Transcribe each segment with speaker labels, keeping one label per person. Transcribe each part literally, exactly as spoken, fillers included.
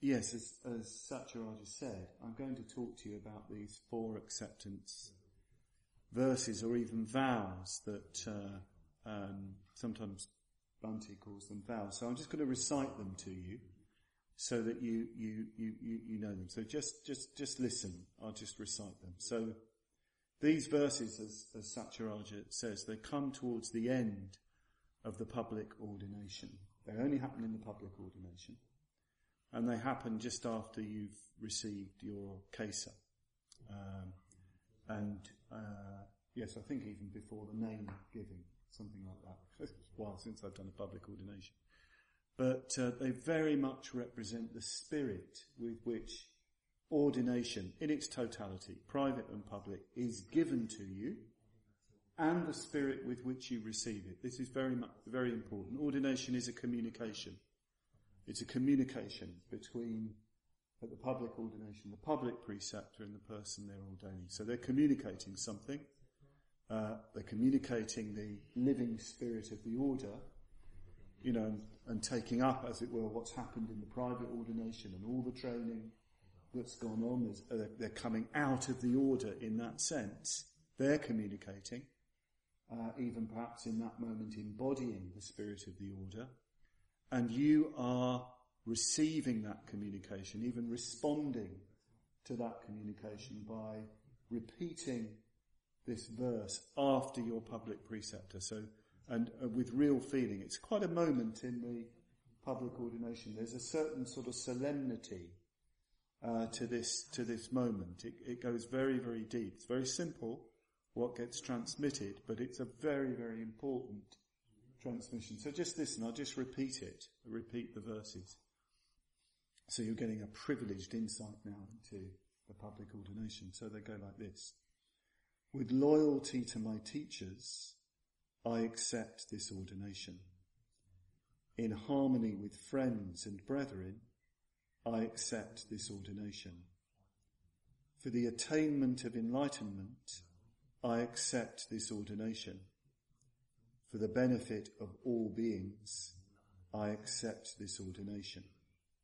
Speaker 1: yes, as, as Satyaraja said, I'm going to talk to you about these four acceptance verses or even vows that uh, um, sometimes Bhante calls them vows. So I'm just going to recite them to you so that you you you you, you know them. So just just just listen. I'll just recite them. So these verses, as, as Satyaraja says, they come towards the end of the public ordination. They only happen in the public ordination. And they happen just after you've received your kesa. Um, and, uh, yes, I think even before the name giving, something like that. It's a while since I've done a public ordination. But, uh, they very much represent the spirit with which ordination in its totality, private and public, is given to you, and the spirit with which you receive it. This is very much, very important. Ordination is a communication. It's a communication between, at the public ordination, the public preceptor and the person they're ordaining. So they're communicating something. Uh, they're communicating the living spirit of the order, you know, and, and taking up, as it were, what's happened in the private ordination and all the training that's gone on. There's, uh, they're coming out of the order in that sense. They're communicating, uh, even perhaps in that moment embodying the spirit of the order. And you are receiving that communication, even responding to that communication by repeating this verse after your public preceptor. So, and uh, with real feeling. It's quite a moment in the public ordination. There's a certain sort of solemnity uh, to this, to this moment. It, it goes very, very deep. It's very simple what gets transmitted, but it's a very, very important transmission. So just listen, I'll just repeat it, repeat the verses. So you're getting a privileged insight now into the public ordination. So they go like this. With loyalty to my teachers, I accept this ordination. In harmony with friends and brethren, I accept this ordination. For the attainment of enlightenment, I accept this ordination. For the benefit of all beings, I accept this ordination.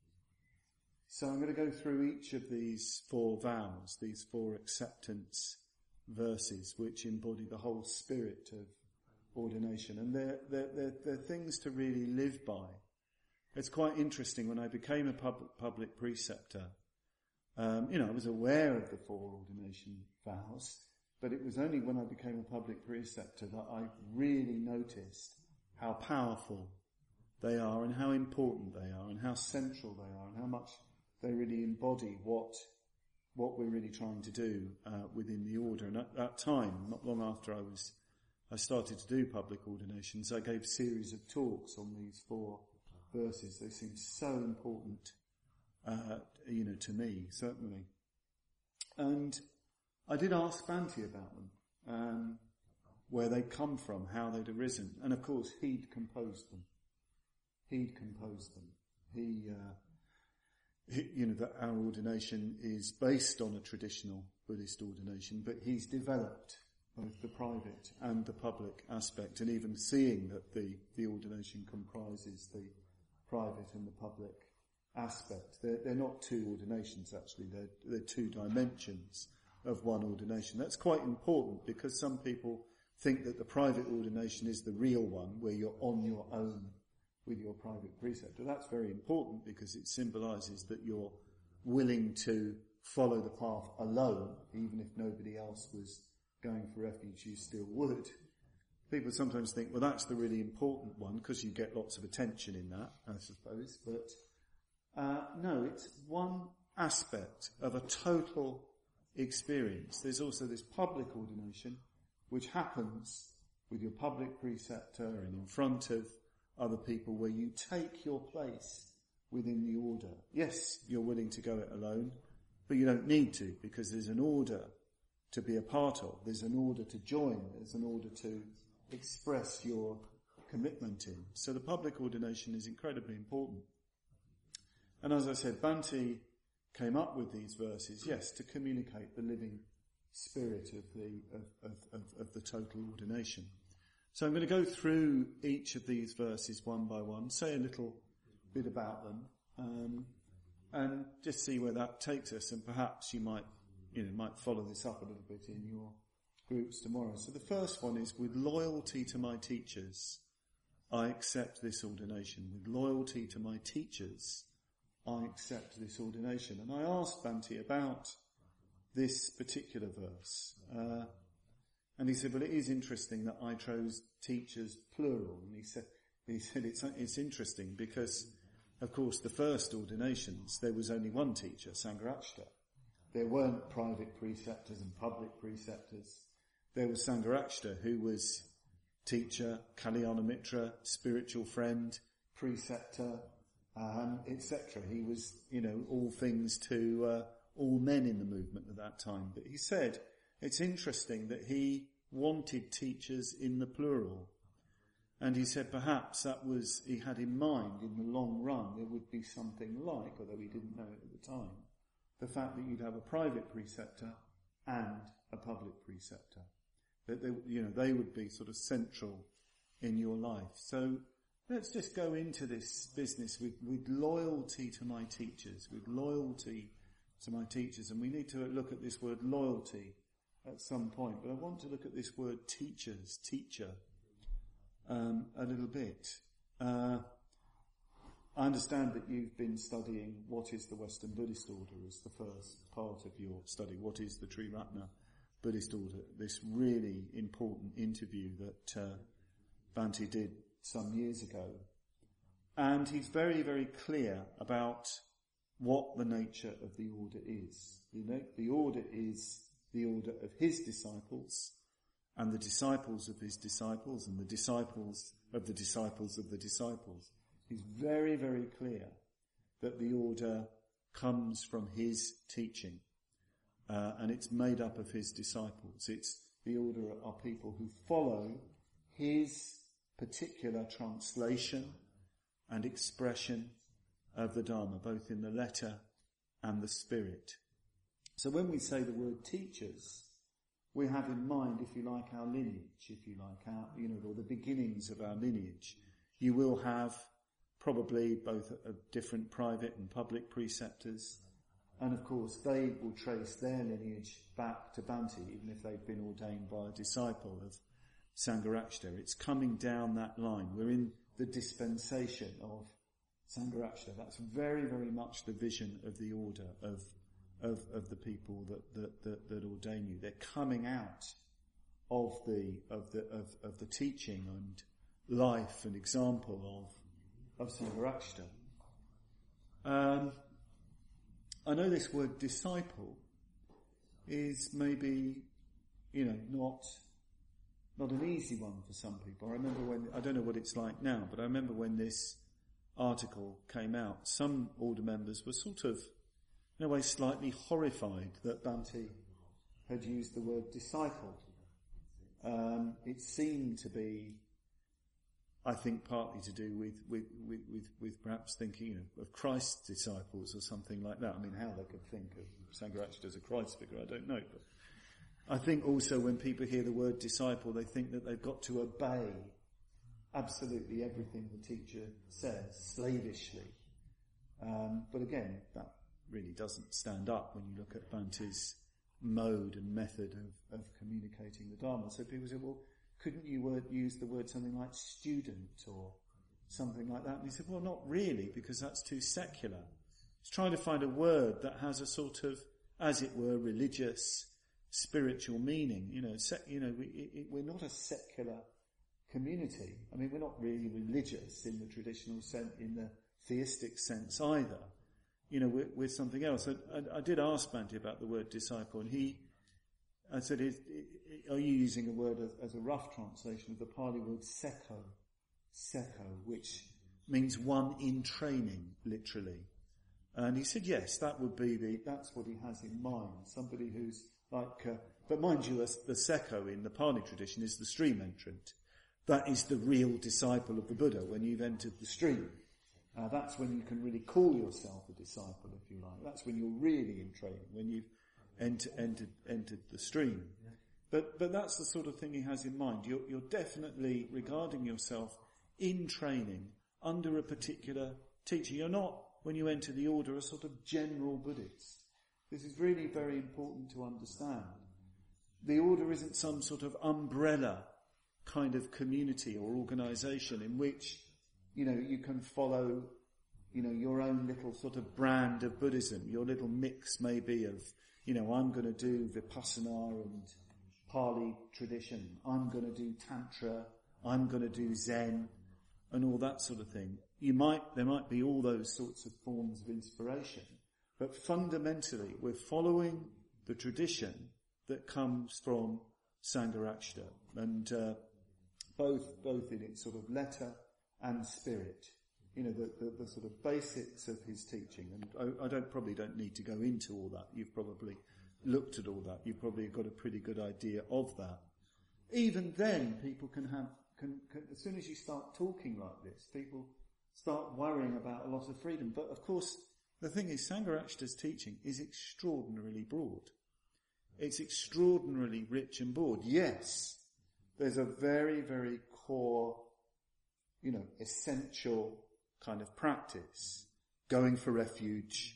Speaker 1: So I'm going to go through each of these four vows, these four acceptance verses, which embody the whole spirit of ordination. And they're, they're, they're, they're things to really live by. It's quite interesting, when I became a pub, public preceptor, um, you know, I was aware of the four ordination vows, but it was only when I became a public preceptor that I really noticed how powerful they are and how important they are and how central they are and how much they really embody what what we're really trying to do uh, within the order. And at that time, not long after I was I started to do public ordinations, I gave a series of talks on these four verses. They seemed so important, uh, you know, to me, certainly. And I did ask Bhante about them, um, where they'd come from, how they'd arisen. And of course, he'd composed them. He'd composed them. He, uh, he, you know, that our ordination is based on a traditional Buddhist ordination, but he's developed both the private and the public aspect, and even seeing that the, the ordination comprises the private and the public aspect. They're, they're not two ordinations, actually. They're, they're two dimensions of one ordination. That's quite important, because some people think that the private ordination is the real one, where you're on your own with your private preceptor. That's very important, because it symbolises that you're willing to follow the path alone, even if nobody else was going for refuge, you still would. People sometimes think, well, that's the really important one, because you get lots of attention in that, I suppose. But uh no, it's one aspect of a total experience. There's also this public ordination, which happens with your public preceptor and in front of other people, where you take your place within the order. Yes, you're willing to go it alone, but you don't need to, because there's an order to be a part of. There's an order to join. There's an order to express your commitment in. So the public ordination is incredibly important. And as I said, Bhante came up with these verses, yes, to communicate the living spirit of the of, of, of, of the total ordination. So I'm going to go through each of these verses one by one, say a little bit about them, um, and just see where that takes us, and perhaps you might, you know, might follow this up a little bit in your groups tomorrow. So the first one is, with loyalty to my teachers, I accept this ordination. With loyalty to my teachers, I accept this ordination. And I asked Bhante about this particular verse. Uh, and he said, well, it is interesting that I chose teachers plural. And he said, he said it's, it's interesting because, of course, the first ordinations, there was only one teacher, Sangharakshita. There weren't private preceptors and public preceptors. There was Sangharakshita, who was teacher, Kalyana Mitra, spiritual friend, preceptor, um, et cetera. He was, you know, all things to uh, all men in the movement at that time. But he said it's interesting that he wanted teachers in the plural. And he said perhaps that was, he had in mind in the long run there would be something like, although he didn't know it at the time, the fact that you'd have a private preceptor and a public preceptor. That they, you know, they would be sort of central in your life. So let's just go into this business with, with loyalty to my teachers, with loyalty to my teachers. And we need to look at this word loyalty at some point. But I want to look at this word teachers, teacher, um, a little bit. Uh, I understand that you've been studying what is the Western Buddhist order as the first part of your study. What is the Triratna Buddhist order? This really important interview that uh, Bhante did some years ago. And he's very, very clear about what the nature of the order is. You know, the order is the order of his disciples, and the disciples of his disciples, and the disciples of the disciples of the disciples. He's very, very clear that the order comes from his teaching. Uh, and it's made up of his disciples. It's the order are people who follow his particular translation and expression of the Dharma, both in the letter and the spirit. So when we say the word teachers, we have in mind, if you like, our lineage, if you like, our, you know, or the beginnings of our lineage. You will have probably both a, a different private and public preceptors. And of course, they will trace their lineage back to Bhante, even if they've been ordained by a disciple of Sangharakshita. It's coming down that line. We're in the dispensation of Sangharakshita. That's very, very much the vision of the order of of, of the people that, that, that, that ordain you. They're coming out of the of the of, of the teaching and life and example of of Sangharakshita. Um. I know this word disciple is maybe, you know, not not an easy one for some people. I remember when, I don't know what it's like now, but I remember when this article came out, some order members were sort of, in a way, slightly horrified that Bhante had used the word disciple. Um, it seemed to be, I think, partly to do with, with, with, with, with perhaps thinking, you know, of Christ's disciples or something like that. I mean, how they could think of Sangharakshita as a Christ figure, I don't know. But I think also when people hear the word disciple, they think that they've got to obey absolutely everything the teacher says, slavishly. Um, but again, that really doesn't stand up when you look at Bhante's mode and method of, of communicating the Dharma. So people say, well, couldn't you word, use the word something like student or something like that? And he said, well, not really, because that's too secular. It's trying to find a word that has a sort of, as it were, religious, spiritual meaning. You know, sec, you know, we, it, we're not a secular community. I mean, we're not really religious in the traditional sense, in the theistic sense either. You know, we're, we're something else. I, I, I did ask Bhante about the word disciple, and he, I said, is, are you using a word as, as a rough translation of the Pali word sekho, sekho, which means one in training, literally? And he said, yes, that would be the, that's what he has in mind. Somebody who's like, uh, but mind you, the sekho in the Pali tradition is the stream entrant. That is the real disciple of the Buddha when you've entered the stream. Uh, that's when you can really call yourself a disciple, if you like. That's when you're really in training, when you've enter, entered, entered the stream. But, but that's the sort of thing he has in mind. You're, you're definitely regarding yourself in training under a particular teacher. You're not, when you enter the order, are sort of general Buddhists. This is really very important to understand. The order isn't some sort of umbrella kind of community or organisation in which, you know, you can follow, you know, your own little sort of brand of Buddhism, your little mix maybe of, you know, I'm going to do Vipassana and Pali tradition, I'm going to do Tantra, I'm going to do Zen, and all that sort of thing. You might, there might be all those sorts of forms of inspiration, but fundamentally we're following the tradition that comes from Sangharakshita, and uh, both both in its sort of letter and spirit. You know, the, the, the sort of basics of his teaching. And I, I don't probably don't need to go into all that. You've probably looked at all that. You've probably got a pretty good idea of that. Even then, people can have, can, can, as soon as you start talking like this, people start worrying about a lot of freedom. But of course, the thing is, Sangharakshita's teaching is extraordinarily broad. It's extraordinarily rich and broad. Yes, there's a very, very core, you know, essential kind of practice. Going for refuge,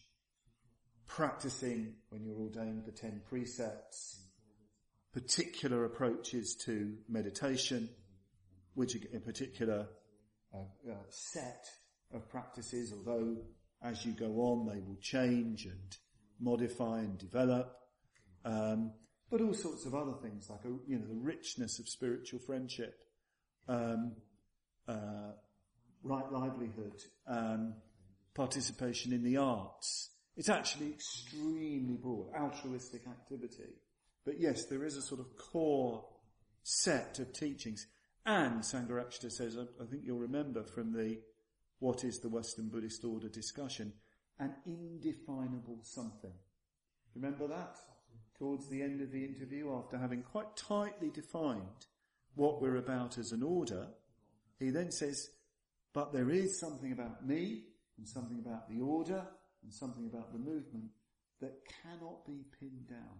Speaker 1: practicing when you're ordained the ten precepts, particular approaches to meditation, which are in particular uh, uh, set of practices, although as you go on they will change and modify and develop. Um, but all sorts of other things like, a, you know, the richness of spiritual friendship, um, uh, right livelihood, um, participation in the arts. It's actually extremely broad, altruistic activity. But yes, there is a sort of core set of teachings. And Sangharakshita says, I, I think you'll remember from the What is the Western Buddhist Order discussion, an indefinable something. Remember that? Towards the end of the interview, after having quite tightly defined what we're about as an order, he then says, but there is something about me, and something about the order, and something about the movement that cannot be pinned down.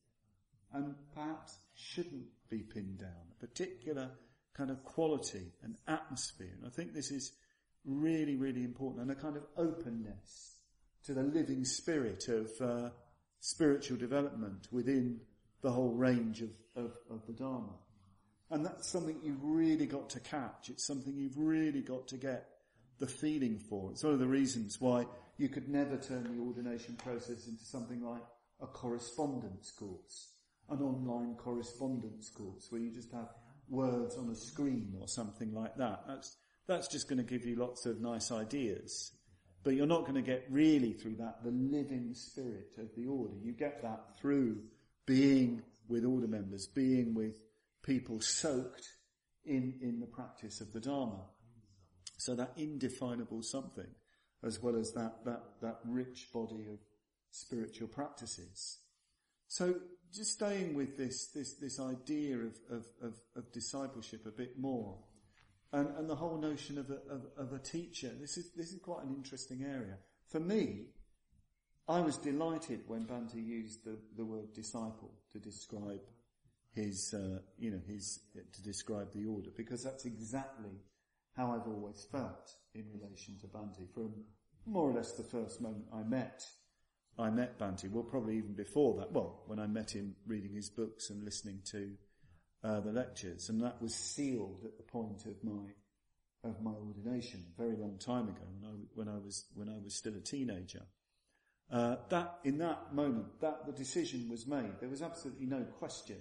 Speaker 1: And perhaps shouldn't be pinned down. A particular kind of quality and atmosphere. And I think this is really, really important. And a kind of openness to the living spirit of uh, spiritual development within the whole range of, of, of the Dharma. And that's something you've really got to catch. It's something you've really got to get the feeling for. It's one of the reasons why you could never turn the ordination process into something like a correspondence course, an online correspondence course where you just have words on a screen or something like that. That's, that's just going to give you lots of nice ideas. But you're not going to get really through that the living spirit of the order. You get that through being with order members, being with people soaked in, in the practice of the Dharma. So that indefinable something, as well as that, that, that rich body of spiritual practices. So just staying with this, this, this idea of, of, of, of discipleship a bit more, and, and the whole notion of a, of, of a teacher. This is, this is quite an interesting area. For me, I was delighted when Bhante used the, the word disciple to describe his, uh, you know, his, to describe the order, because that's exactly how I've always felt in relation to Bhante. From more or less the first moment I met, I met Bhante, well probably even before that, well, when I met him reading his books and listening to uh, the lectures, and that was sealed at the point of my, of my ordination, a very long time ago, when I, when I was, when I was still a teenager. Uh, that, in that moment, that the decision was made. There was absolutely no question,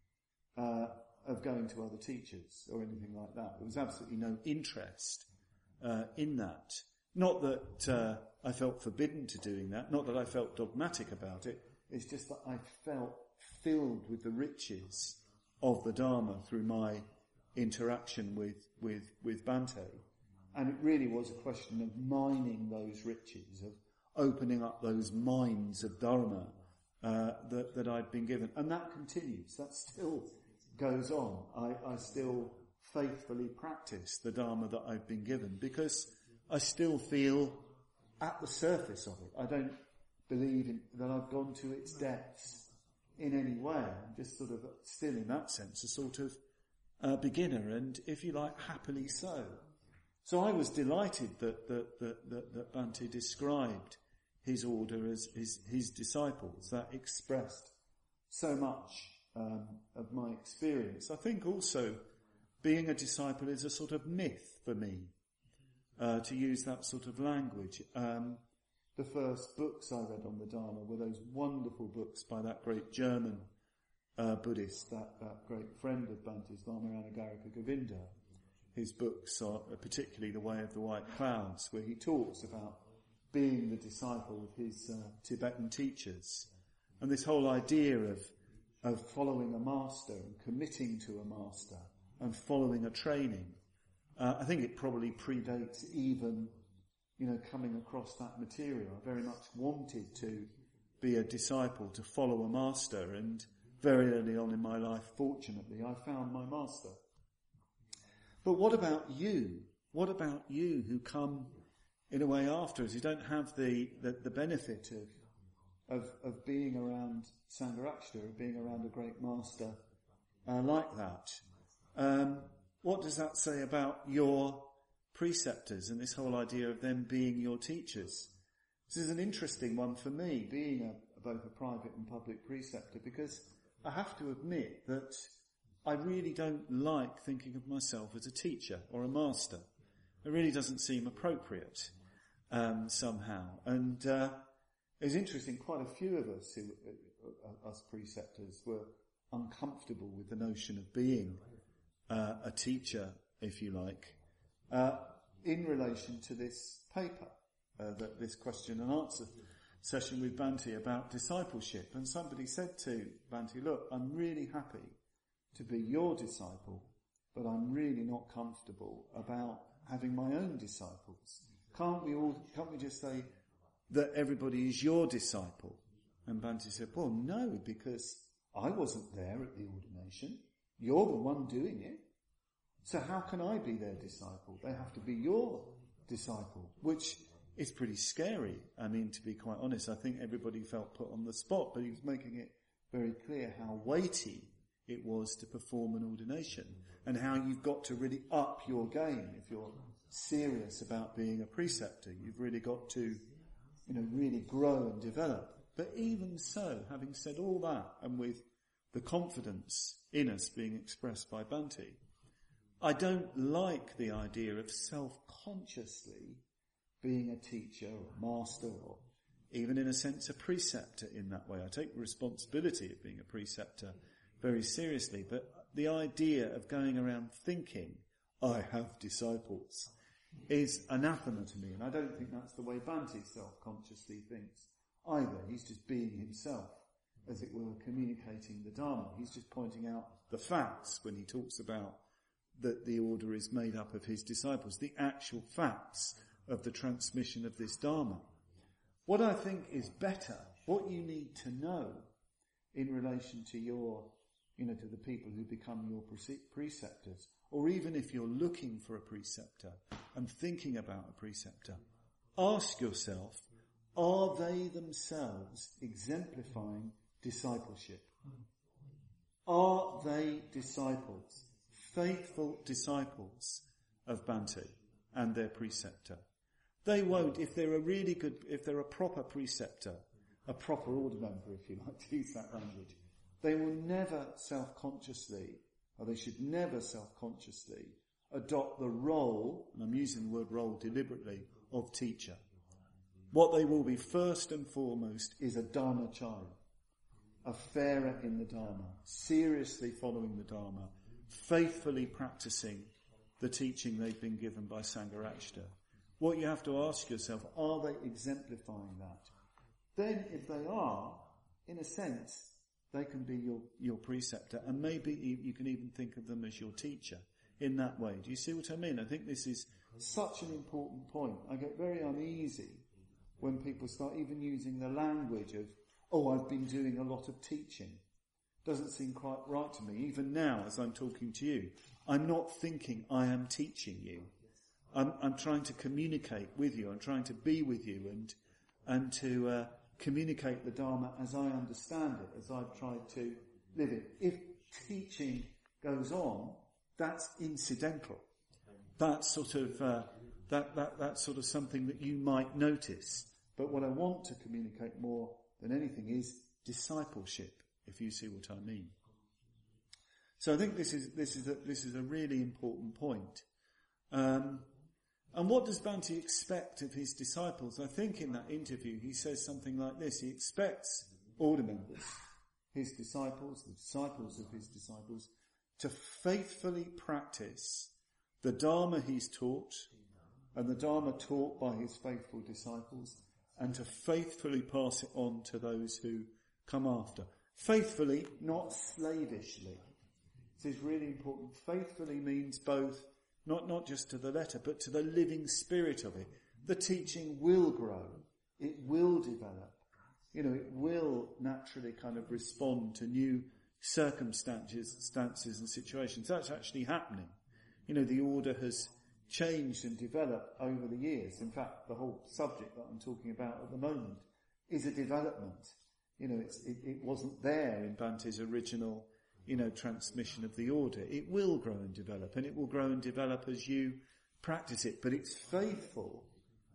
Speaker 1: uh, of going to other teachers or anything like that. There was absolutely no interest uh, in that. Not that uh, I felt forbidden to doing that, not that I felt dogmatic about it, it's just that I felt filled with the riches of the Dharma through my interaction with, with, with Bhante. And it really was a question of mining those riches, of opening up those mines of Dharma uh, that, that I'd been given. And that continues, that still goes on. I, I still faithfully practice the Dharma that I've been given, because I still feel at the surface of it. I don't believe in, that I've gone to its depths in any way. I'm just sort of still in that sense a sort of uh, beginner, and if you like, happily so. So I was delighted that, that, that, that, that Bhante described his order as his, his disciples. That expressed so much um, of my experience. I think also being a disciple is a sort of myth for me, uh, to use that sort of language. Um, the first books I read on the Dharma were those wonderful books by that great German uh, Buddhist, that, that great friend of Bhante's, Lama Anagarika Govinda. His books are particularly The Way of the White Clouds, where he talks about being the disciple of his uh, Tibetan teachers. And this whole idea of, of following a master and committing to a master and following a training. Uh, I think it probably predates even, you know, coming across that material. I very much wanted to be a disciple, to follow a master, and very early on in my life, fortunately, I found my master. But what about you? What about you who come in a way after us, who don't have the, the, the benefit of, of, of being around Sangharakshita, of being around a great master uh, like that? Um, what does that say about your preceptors and this whole idea of them being your teachers? This is an interesting one for me, being a, both a private and public preceptor, because I have to admit that I really don't like thinking of myself as a teacher or a master. It really doesn't seem appropriate um, somehow. And uh, it was interesting, quite a few of us, who, uh, us preceptors, were uncomfortable with the notion of being uh, a teacher, if you like, uh, in relation to this paper, uh, that this question and answer session with Bhante about discipleship. And somebody said to Bhante, look, I'm really happy to be your disciple, but I'm really not comfortable about having my own disciples. Can't we all, can't we just say that everybody is your disciple? And Bhante said, well, no, because I wasn't there at the ordination. You're the one doing it. So how can I be their disciple? They have to be your disciple, which is pretty scary. I mean, to be quite honest, I think everybody felt put on the spot, but he was making it very clear how weighty it was to perform an ordination, and how you've got to really up your game if you're serious about being a preceptor. You've really got to, you know, really grow and develop. But even so, having said all that, and with the confidence in us being expressed by Bhante, I don't like the idea of self-consciously being a teacher or master, or even in a sense a preceptor in that way. I take the responsibility of being a preceptor very seriously, but the idea of going around thinking, I have disciples, is anathema to me, and I don't think that's the way Bhante self-consciously thinks either. He's just being himself, as it were, communicating the Dharma. He's just pointing out the facts when he talks about that the order is made up of his disciples, the actual facts of the transmission of this Dharma. What I think is better, what you need to know in relation to your, you know, to the people who become your preceptors, or even if you're looking for a preceptor and thinking about a preceptor, ask yourself, are they themselves exemplifying discipleship? Are they disciples, faithful disciples of Bhante and their preceptor? They won't, if they're a really good, if they're a proper preceptor, a proper order member, if you like to use that language, they will never self-consciously, or they should never self-consciously adopt the role, and I'm using the word role deliberately, of teacher. What they will be first and foremost is a Dharmacharya, a fairer in the Dharma, seriously following the Dharma, faithfully practicing the teaching they've been given by Sangharakshita. What you have to ask yourself, are they exemplifying that? Then if they are, in a sense, they can be your, your preceptor, and maybe you can even think of them as your teacher in that way. Do you see what I mean? I think this is such an important point. I get very uneasy when people start even using the language of, oh, I've been doing a lot of teaching. Doesn't seem quite right to me. Even now, as I'm talking to you, I'm not thinking I am teaching you. I'm, I'm trying to communicate with you. I'm trying to be with you and and to uh, communicate the Dharma as I understand it, as I've tried to live it. If teaching goes on, that's incidental. that's sort of, uh, that, that, that's sort of something that you might notice. But what I want to communicate more than anything is discipleship, if you see what I mean. So I think this is, this is a, this is a really important point. Um, and what does Bhante expect of his disciples? I think in that interview he says something like this. He expects order members, his disciples, the disciples of his disciples, to faithfully practice the Dharma he's taught and the Dharma taught by his faithful disciples, and to faithfully pass it on to those who come after. Faithfully, not slavishly. This is really important. Faithfully means both, not, not just to the letter, but to the living spirit of it. The teaching will grow. It will develop. You know, it will naturally kind of respond to new circumstances, stances and situations. That's actually happening. You know, the order has changed and developed over the years. In fact, the whole subject that I'm talking about at the moment is a development. You know, it's, it, it wasn't there in Bhante's original, you know, transmission of the order. It will grow and develop, and it will grow and develop as you practice it. But it's faithful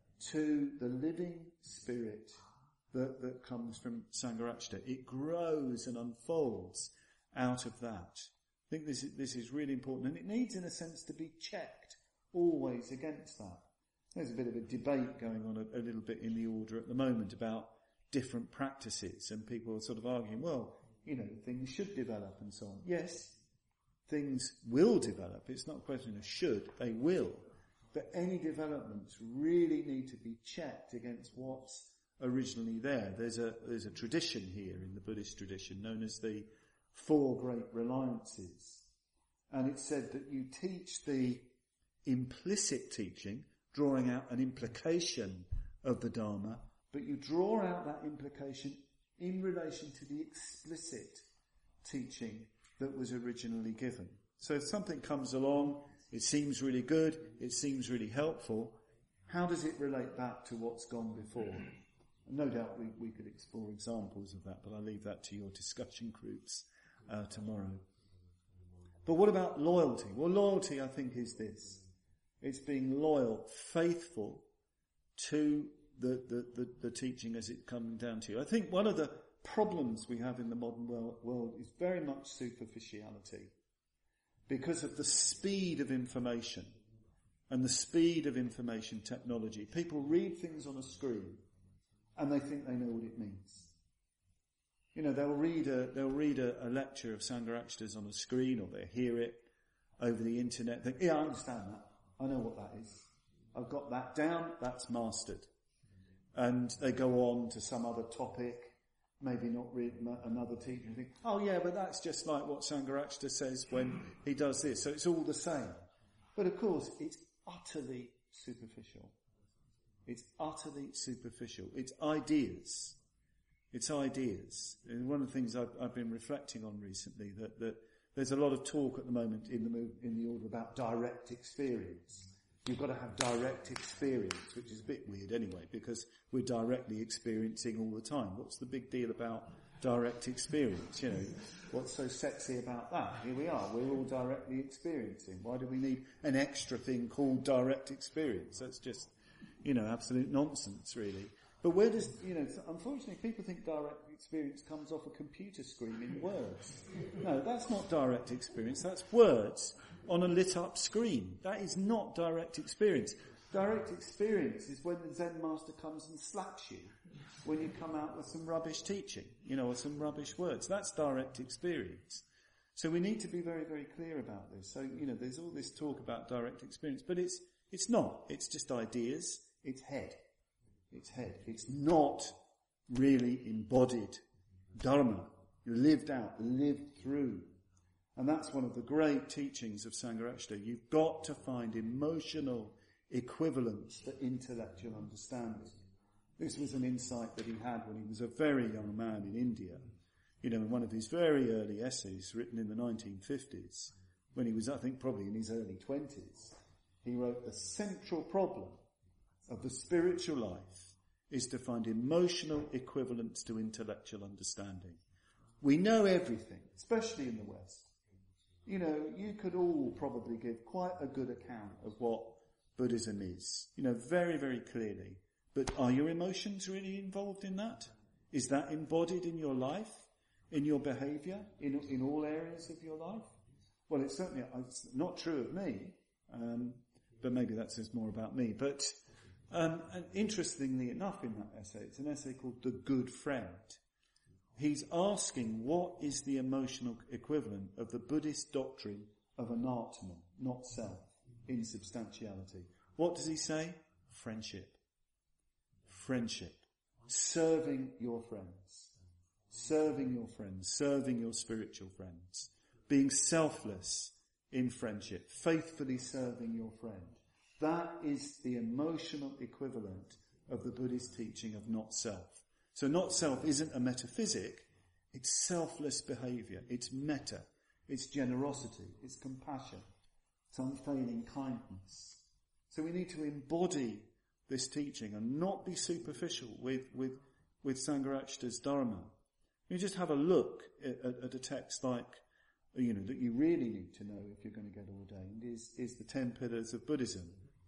Speaker 1: to the living spirit that, that comes from Sangharakshita. It grows and unfolds out of that. I think this is, this is really important, and it needs, in a sense, to be checked always against that. There's a bit of a debate going on a, a little bit in the order at the moment about different practices, and people are sort of arguing, well, you know, things should develop and so on. Yes, things will develop. It's not a question of should, they will. But any developments really need to be checked against what's originally there. There's a, there's a tradition here in the Buddhist tradition known as the Four Great Reliances. And it's said that you teach the implicit teaching, drawing out an implication of the Dharma, but you draw out that implication in relation to the explicit teaching that was originally given. So if something comes along, it seems really good, it seems really helpful, how does it relate back to what's gone before? And no doubt we, we could explore examples of that, but I'll leave that to your discussion groups uh, tomorrow. But what about loyalty? Well, loyalty, I think, is this. It's being loyal, faithful to the, the, the, the teaching as it comes down to you. I think one of the problems we have in the modern world, world is very much superficiality. Because of the speed of information and the speed of information technology. People read things on a screen and they think they know what it means. You know, they'll read a, they'll read a, a lecture of Sangharakshita's on a screen, or they'll hear it over the internet, think, yeah, I understand that. I know what that is. I've got that down, that's mastered. And they go on to some other topic, maybe not read another teacher and think, oh yeah, but that's just like what Sangharakshita says when he does this. So it's all the same. But of course, it's utterly superficial. It's utterly superficial. It's ideas. It's ideas. And one of the things I've, I've been reflecting on recently, that, that there's a lot of talk at the moment in the move, in the order about direct experience. You've got to have direct experience, which is a bit weird anyway, because we're directly experiencing all the time. What's the big deal about direct experience? You know, what's so sexy about that? Here we are, we're all directly experiencing. Why do we need an extra thing called direct experience? That's just, you know, absolute nonsense, really. But where does, you know, unfortunately people think direct experience comes off a computer screen in words. No, that's not direct experience, that's words on a lit up screen. That is not direct experience. Direct experience is when the Zen master comes and slaps you when you come out with some rubbish teaching, you know, or some rubbish words. That's direct experience. So we need to be very, very clear about this. So, you know, there's all this talk about direct experience, but it's, it's not. It's just ideas. It's head. It's head. It's not really embodied dharma, lived out, lived through. And that's one of the great teachings of Sangharakshita. You've got to find emotional equivalence for intellectual understanding. This was an insight that he had when he was a very young man in India. You know, in one of his very early essays written in the nineteen fifties, when he was, I think, probably in his early twenties, he wrote, the central problem of the spiritual life is to find emotional equivalence to intellectual understanding. We know everything, especially in the West. you know, you could all probably give quite a good account of what Buddhism is, you know, very, very clearly. But are your emotions really involved in that? Is that embodied in your life, in your behaviour, in in all areas of your life? Well, it's certainly it's not true of me, um, but maybe that says more about me. But um, and interestingly enough, in that essay, it's an essay called "The Good Friend." He's asking what is the emotional equivalent of the Buddhist doctrine of anatman, not self, insubstantiality. What does he say? Friendship. Friendship. Serving your friends. Serving your friends. Serving your spiritual friends. Being selfless in friendship. Faithfully serving your friend. That is the emotional equivalent of the Buddhist teaching of not self. So not self isn't a metaphysic, it's selfless behaviour, it's metta, it's generosity, it's compassion, it's unfailing kindness. So we need to embody this teaching and not be superficial with, with, with Sangharakshita's Dharma. You just have a look at, at, at a text like, you know, that you really need to know if you're going to get ordained is, is the Ten Pillars of Buddhism.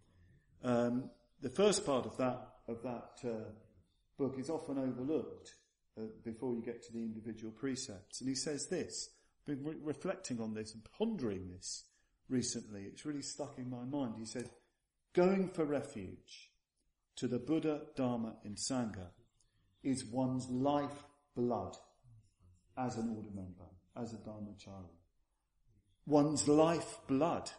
Speaker 1: Um, the first part of that, of that, uh, book is often overlooked uh, before you get to the individual precepts. And he says this, been re- reflecting on this and pondering this recently, it's really stuck in my mind. He said, going for refuge to the Buddha, Dharma and Sangha is one's life blood as an order member, as a Dharmacharya. One's life blood.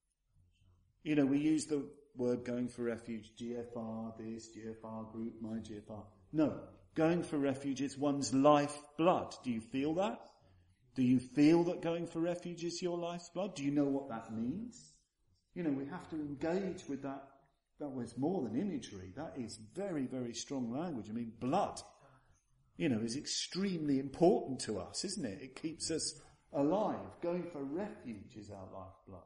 Speaker 1: You know, we use the word going for refuge, G F R, this, G F R group, my G F R. No, going for refuge is one's life blood. Do you feel that? Do you feel that going for refuge is your life's blood? Do you know what that means? You know, we have to engage with that. That was more than imagery. That is very, very strong language. I mean, blood, you know, is extremely important to us, isn't it? It keeps us alive. Going for refuge is our life blood.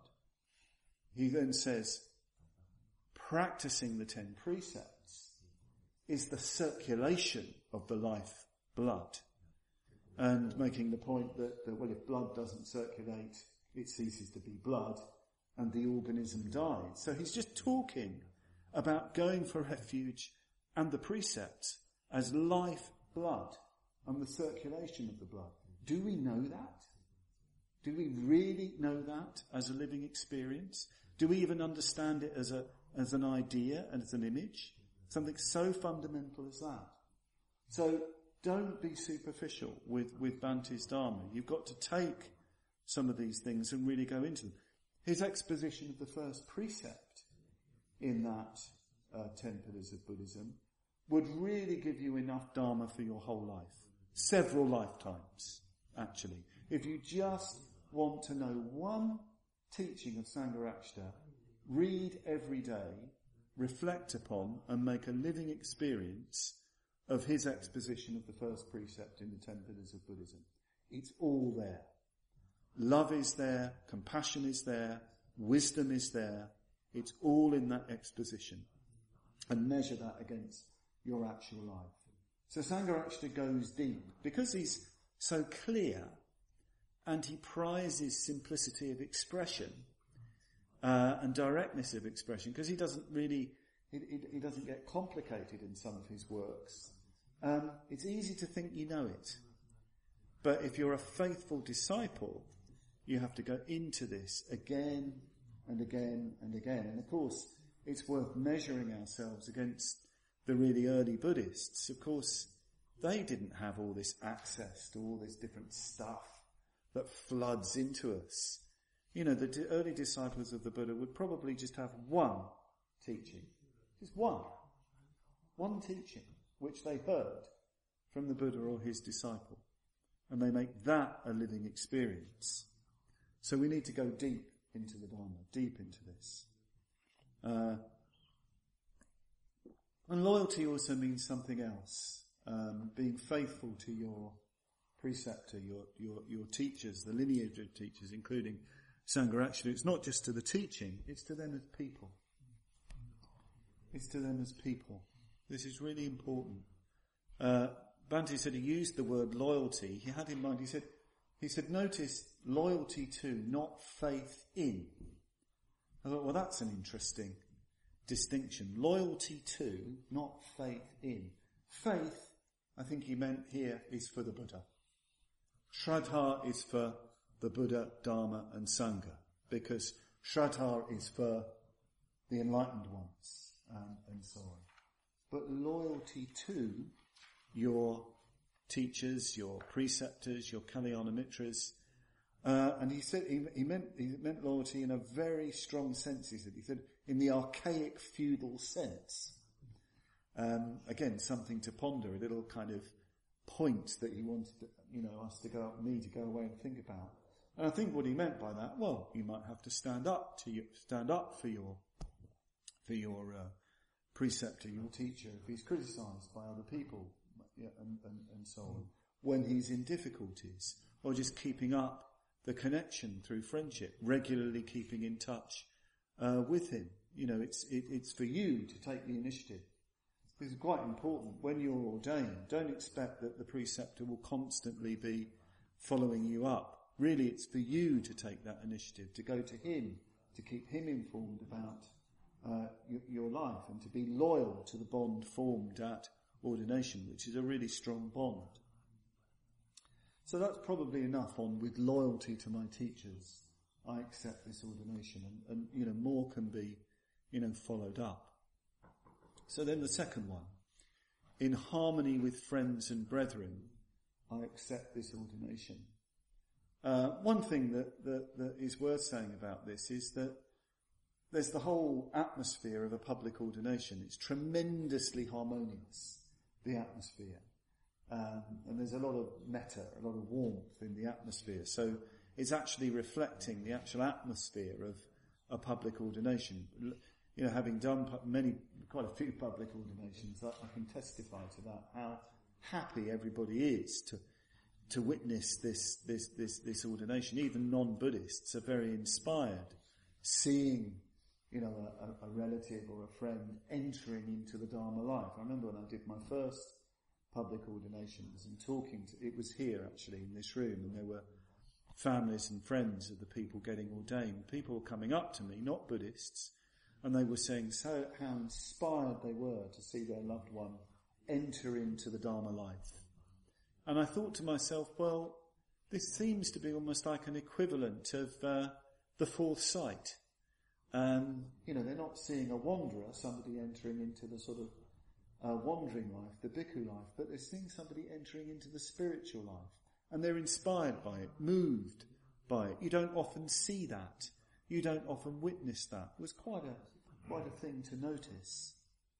Speaker 1: He then says, practicing the ten precepts is the circulation of the life blood. And making the point that, that, well, if blood doesn't circulate, it ceases to be blood and the organism dies. So he's just talking about going for refuge and the precepts as life blood and the circulation of the blood. Do we know that? Do we really know that as a living experience? Do we even understand it as a as an idea and as an image? Something so fundamental as that. So don't be superficial with, with Bhante's Dharma. You've got to take some of these things and really go into them. His exposition of the first precept in that uh, Ten Pillars of Buddhism would really give you enough Dharma for your whole life. Several lifetimes, actually. If you just want to know one teaching of Sangharakshita, read every day, reflect upon, and make a living experience of his exposition of the first precept in the Ten Pillars of Buddhism. It's all there. Love is there, compassion is there, wisdom is there. It's all in that exposition. And measure that against your actual life. So Sangharakshita goes deep because he's so clear and he prizes simplicity of expression uh, and directness of expression because he doesn't really, he, he, he doesn't get complicated in some of his works. Um, it's easy to think you know it. But if you're a faithful disciple, you have to go into this again and again and again. And of course, it's worth measuring ourselves against the really early Buddhists. Of course, they didn't have all this access to all this different stuff that floods into us. You know, the early disciples of the Buddha would probably just have one teaching. Just one. One teaching, which they heard from the Buddha or his disciple. And they make that a living experience. So we need to go deep into the Dharma, deep into this. Uh, and loyalty also means something else. Um, being faithful to your preceptor, your, your, your teachers, the lineage of teachers, including Sangharakshita. It's not just to the teaching, it's to them as people. It's to them as people. This is really important. Uh, Bhante said he used the word loyalty. He had in mind, he said, he said, notice loyalty to, not faith in. I thought, well, that's an interesting distinction. Loyalty to, not faith in. Faith, I think he meant here, is for the Buddha. Shraddha is for the Buddha, Dharma and Sangha, because Shraddha is for the enlightened ones, um, and so on. But loyalty to your teachers, your preceptors, your Kalyana Mitras, uh, and he said he, he meant he meant loyalty in a very strong sense. He said he said in the archaic feudal sense. Um, again, something to ponder, a little kind of point that he wanted, to, you know, us to go, me to go away and think about. And I think what he meant by that, well, you might have to stand up to you, stand up for your for your uh, preceptor, your teacher, if he's criticised by other people, yeah, and, and, and so on, when he's in difficulties, or just keeping up the connection through friendship, regularly keeping in touch uh, with him. You know, it's it, it's for you to take the initiative. This is quite important. When you're ordained, don't expect that the preceptor will constantly be following you up. Really, it's for you to take that initiative, to go to him, to keep him informed about uh, your, your life, and to be loyal to the bond formed at ordination, which is a really strong bond. So that's probably enough on with loyalty to my teachers. I accept this ordination, and, and you know, more can be, you know, followed up. So then the second one, in harmony with friends and brethren, I accept this ordination. Uh, one thing that, that, that is worth saying about this is that there's the whole atmosphere of a public ordination. It's tremendously harmonious, the atmosphere. Um, and there's a lot of metta, a lot of warmth in the atmosphere. So it's actually reflecting the actual atmosphere of a public ordination. You know, having done many, quite a few public ordinations, I, I can testify to that, how happy everybody is to to witness this, this, this, this ordination. Even non-Buddhists are very inspired, seeing, you know, a, a relative or a friend entering into the Dharma life. I remember when I did my first public ordinations and talking to, it was here actually in this room, and there were families and friends of the people getting ordained. People were coming up to me, not Buddhists, and they were saying so how inspired they were to see their loved one enter into the Dharma life. And I thought to myself, well, this seems to be almost like an equivalent of uh, the fourth sight. Um, you know, they're not seeing a wanderer, somebody entering into the sort of uh, wandering life, the bhikkhu life, but they're seeing somebody entering into the spiritual life. And they're inspired by it, moved by it. You don't often see that. You don't often witness that. It was quite a, quite a thing to notice.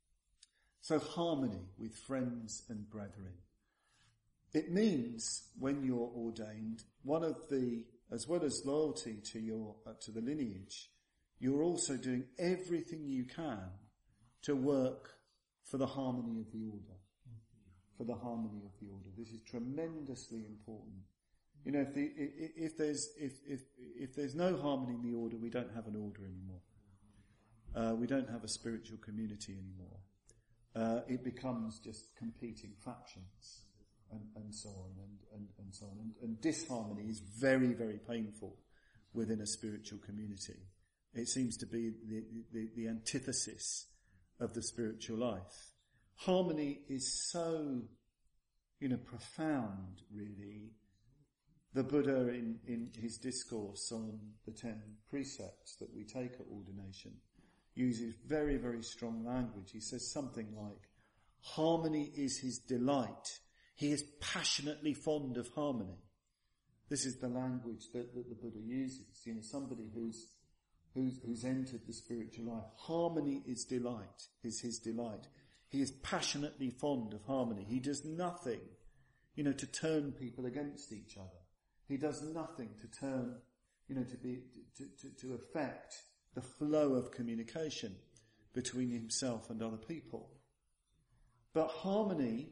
Speaker 1: So harmony with friends and brethren. It means when you're ordained, one of the, as well as loyalty to your, uh, to the lineage, you're also doing everything you can to work for the harmony of the order. For the harmony of the order. This is tremendously important. You know, if the, if there's, if, if, if there's no harmony in the order, we don't have an order anymore. Uh, we don't have a spiritual community anymore. Uh, it becomes just competing factions. And, and so on, and, and, and so on. And, and disharmony is very, very painful within a spiritual community. It seems to be the, the, the antithesis of the spiritual life. Harmony is so, you know, profound, really. The Buddha, in, in his discourse on the ten precepts that we take at ordination, uses very, very strong language. He says something like, harmony is his delight. He is passionately fond of harmony. This is the language that, that the Buddha uses. You know, somebody who's, who's, who's entered the spiritual life. Harmony is delight, is his delight. He is passionately fond of harmony. He does nothing, you know, to turn people against each other. He does nothing to turn, you know, to be, to, to, to affect the flow of communication between himself and other people. But harmony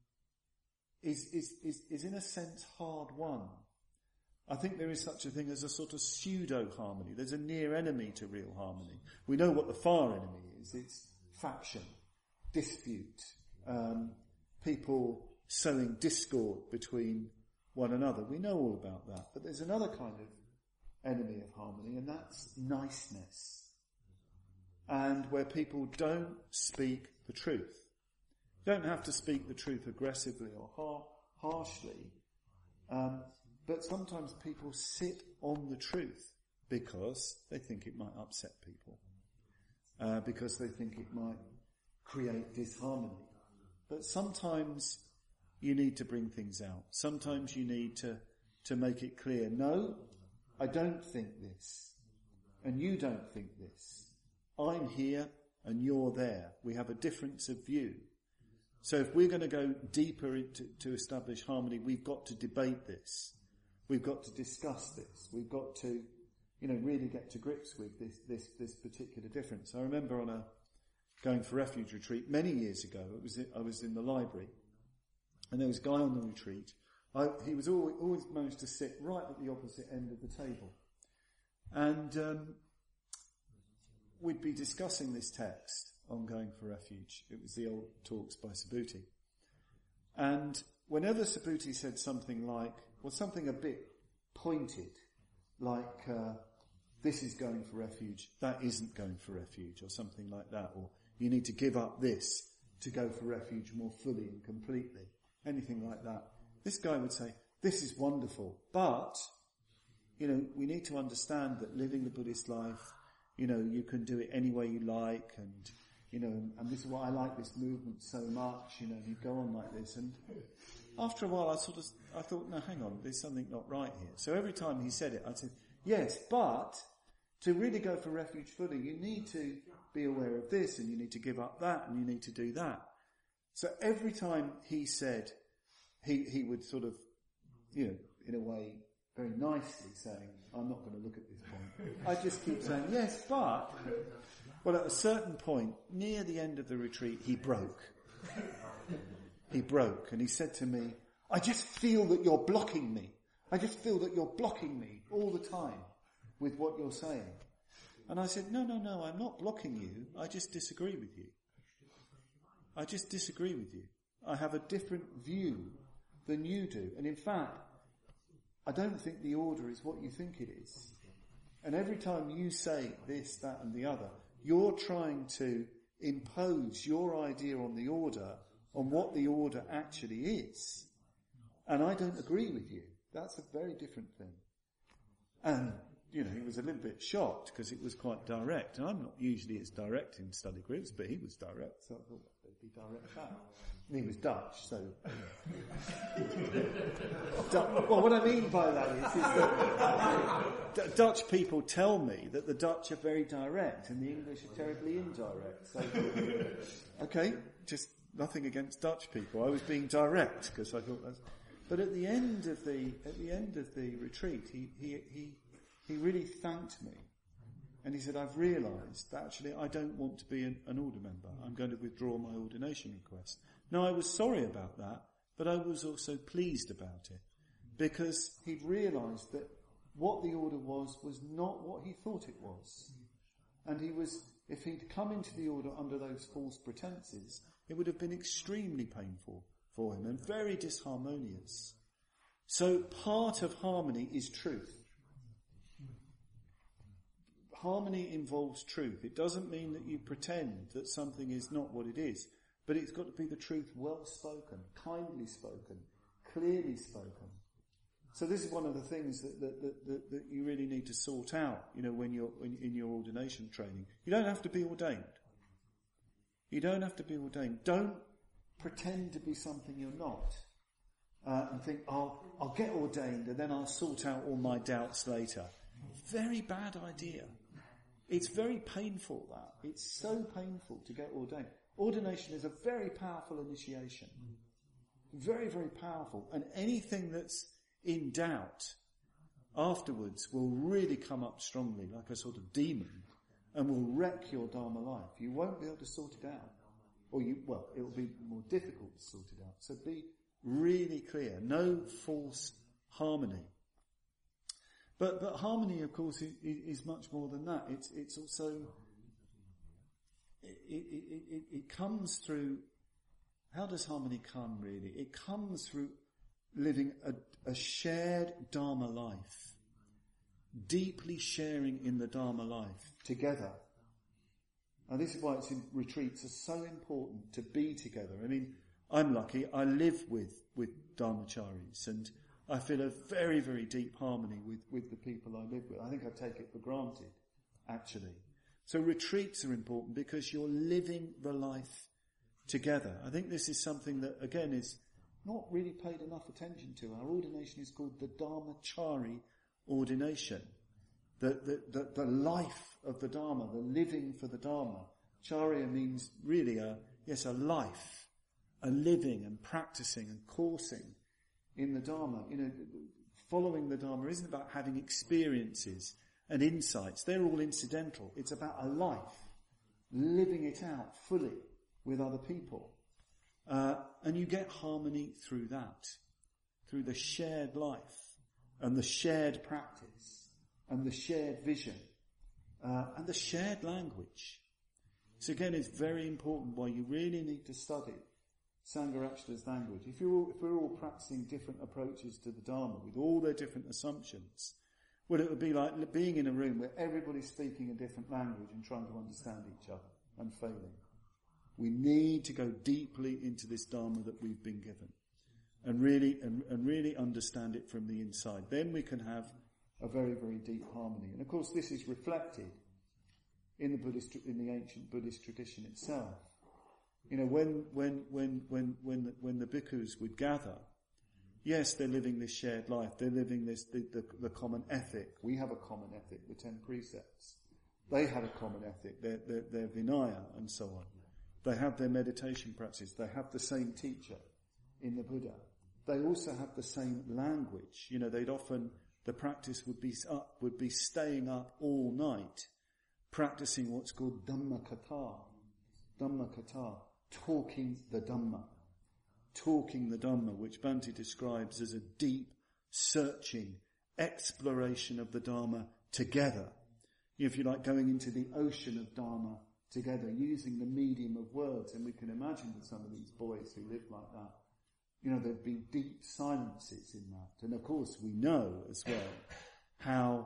Speaker 1: Is, is, is, is in a sense hard won. I think there is such a thing as a sort of pseudo-harmony. There's a near enemy to real harmony. We know what the far enemy is. It's faction, dispute, um, people sowing discord between one another. We know all about that. But there's another kind of enemy of harmony, and that's niceness. And where people don't speak the truth. You don't have to speak the truth aggressively or har- harshly, um, but sometimes people sit on the truth because they think it might upset people, uh, because they think it might create disharmony. But sometimes you need to bring things out. Sometimes you need to, to make it clear, no, I don't think this, and you don't think this. I'm here and you're there. We have a difference of view. So if we're going to go deeper into, to establish harmony, we've got to debate this. We've got to discuss this. We've got to, you know, really get to grips with this, this, this particular difference. I remember on a going for refuge retreat many years ago, it was, I was in the library, and there was a guy on the retreat. I, he was always, always managed to sit right at the opposite end of the table. And, um, we'd be discussing this text on Going for Refuge. It was the old talks by Subhuti. And whenever Subhuti said something like, well, something a bit pointed, like, uh, this is going for refuge, that isn't going for refuge, or something like that, or you need to give up this to go for refuge more fully and completely, anything like that. This guy would say, this is wonderful, but, you know, we need to understand that living the Buddhist life, you know, you can do it any way you like, and, you know, and this is why I like this movement so much, you know, you go on like this. And after a while I sort of, I thought, no, hang on, there's something not right here. So every time he said it, I'd say, yes, but to really go for refuge fully, you need to be aware of this, and you need to give up that, and you need to do that. So every time he said, he, he would sort of, you know, in a way, very nicely saying, I'm not going to look at this point. I just keep saying, yes, but... Well, at a certain point, near the end of the retreat, he broke. He broke, and he said to me, I just feel that you're blocking me. I just feel that you're blocking me all the time with what you're saying. And I said, no, no, no, I'm not blocking you. I just disagree with you. I just disagree with you. I have a different view than you do. And in fact, I don't think the order is what you think it is. And every time you say this, that and the other, you're trying to impose your idea on the order, on what the order actually is. And I don't agree with you. That's a very different thing. And, you know, he was a little bit shocked because it was quite direct. And I'm not usually as direct in study groups, but he was direct, so I thought they'd be direct back. And he was Dutch, so... Well, what I mean by that is, is that D- Dutch people tell me that the Dutch are very direct and the English are terribly indirect. So, okay, just nothing against Dutch people. I was being direct because I thought that's... But at the end of the at the end of the retreat, he he he, he really thanked me. And he said, I've realised that actually I don't want to be an, an order member. I'm going to withdraw my ordination request. Now, I was sorry about that, but I was also pleased about it, because he'd realised that what the order was was not what he thought it was. And he was, if he'd come into the order under those false pretences, it would have been extremely painful for him and very disharmonious. So part of harmony is truth. Harmony involves truth. It doesn't mean that you pretend that something is not what it is, but it's got to be the truth, well spoken, kindly spoken, clearly spoken. So this is one of the things that, that, that, that, that you really need to sort out, you know, when you're when, in your ordination training. You don't have to be ordained. You don't have to be ordained. Don't pretend to be something you're not, uh, and think, I'll, I'll get ordained and then I'll sort out all my doubts later. Very bad idea. It's very painful, that. It's so painful to get ordained. Ordination is a very powerful initiation. Very, very powerful. And anything that's in doubt afterwards will really come up strongly, like a sort of demon, and will wreck your Dharma life. You won't be able to sort it out. Or you, well, it will be more difficult to sort it out. So be really clear. No false harmony. But, but harmony, of course, is, is much more than that. It's, it's also, it, it, it, it comes through, how does harmony come really? It comes through living a, a shared Dharma life, deeply sharing in the Dharma life together. And this is why it's in retreats are so important to be together. I mean, I'm lucky, I live with, with Dharmacharis, and I feel a very, very deep harmony with, with the people I live with. I think I take it for granted, actually. So retreats are important because you're living the life together. I think this is something that, again, is not really paid enough attention to. Our ordination is called the Dharmachari ordination. The, the, the, the life of the Dharma, the living for the Dharma. Charya means really a, yes, a life, a living and practicing and coursing in the Dharma. You know, following the Dharma isn't about having experiences and insights. They're all incidental. It's about a life, living it out fully with other people. Uh, and you get harmony through that, through the shared life and the shared practice and the shared vision uh, and the shared language. So again, it's very important why you really need to study Sangharakshita's language. If, you're all, if we're all practicing different approaches to the Dharma with all their different assumptions, well, it would be like being in a room where everybody's speaking a different language and trying to understand each other and failing. We need to go deeply into this Dharma that we've been given and really and, and really understand it from the inside. Then we can have a very, very deep harmony. And of course this is reflected in the Buddhist in the ancient Buddhist tradition itself. You know, when when when when when the, when the bhikkhus would gather, yes, they're living this shared life. They're living this the, the, the common ethic. We have a common ethic, the ten precepts. They had a common ethic, their, their, their Vinaya and so on. They have their meditation practice. They have the same teacher in the Buddha. They also have the same language. You know, they'd often, the practice would be up, would be staying up all night, practicing what's called Dhammakatha. Dhammakatha, talking the Dhamma. Talking the Dhamma, which Bhante describes as a deep, searching exploration of the Dharma together. If you like, going into the ocean of Dharma together, using the medium of words. And we can imagine with some of these boys who live like that, you know, there'd be deep silences in that. And of course we know as well how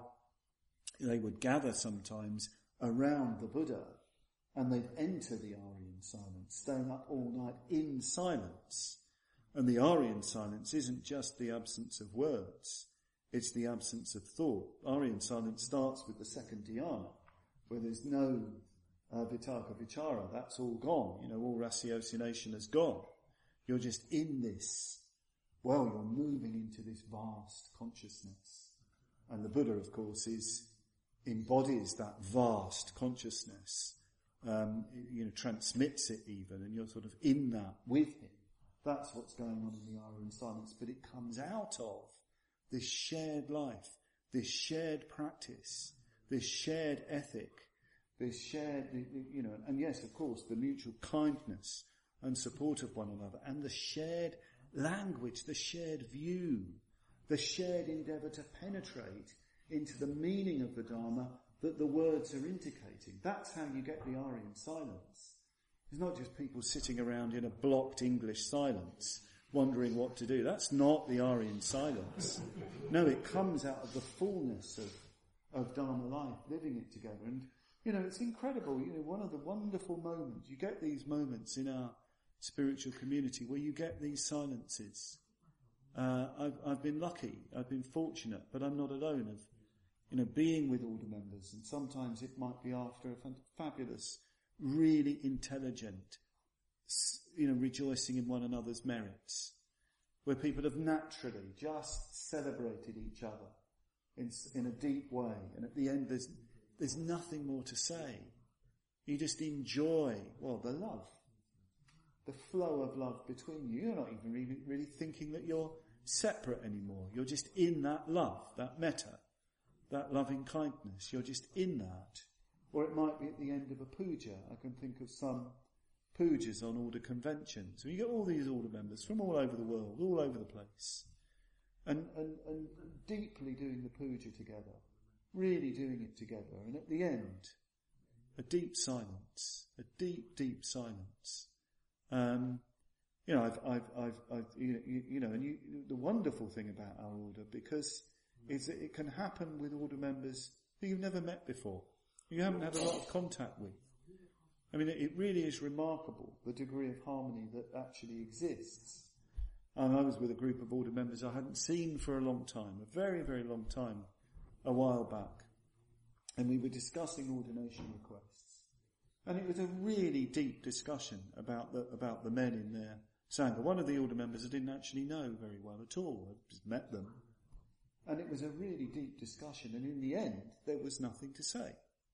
Speaker 1: they would gather sometimes around the Buddha and they'd enter the Aryan silence, staying up all night in silence. And the Aryan silence isn't just the absence of words, it's the absence of thought. Aryan silence starts with the second dhyana, where there's no Uh, Vitarka Vichara, that's all gone. You know, all ratiocination has gone. You're just in this, well, you're moving into this vast consciousness. And the Buddha, of course, is, embodies that vast consciousness, um, you know, transmits it even, and you're sort of in that with him. That's what's going on in the Aryan silence, but it comes out of this shared life, this shared practice, this shared ethic, this shared, you know, and yes, of course, the mutual kindness and support of one another, and the shared language, the shared view, the shared endeavour to penetrate into the meaning of the Dharma that the words are indicating. That's how you get the Aryan silence. It's not just people sitting around in a blocked English silence, wondering what to do. That's not the Aryan silence. No, it comes out of the fullness of, of Dharma life, living it together. And you know, it's incredible. You know, one of the wonderful moments, you get these moments in our spiritual community where you get these silences. Uh, I've, I've been lucky, I've been fortunate, but I'm not alone of, you know, being with order members, and sometimes it might be after a fabulous, really intelligent, you know, rejoicing in one another's merits, where people have naturally just celebrated each other in, in a deep way, and at the end there's There's nothing more to say. You just enjoy, well, the love. The flow of love between you. You're not even really, really thinking that you're separate anymore. You're just in that love, that metta, that loving kindness. You're just in that. Or it might be at the end of a puja. I can think of some pujas on order conventions. So you get all these order members from all over the world, all over the place. And, and, and deeply doing the puja together. Really doing it together, and at the end, a deep silence, a deep, deep silence. Um, you know, I've, I've, I've, I've you, you, you know, and you, the wonderful thing about our order, because is that it can happen with order members who you've never met before, you haven't had a lot of contact with. I mean, it, it really is remarkable, the degree of harmony that actually exists. And I was with a group of order members I hadn't seen for a long time, a very, very long time, a while back. And we were discussing ordination requests. And it was a really deep discussion about the, about the men in their Sangha. One of the order members I didn't actually know very well at all. I just met them. And it was a really deep discussion. And in the end, there was nothing to say.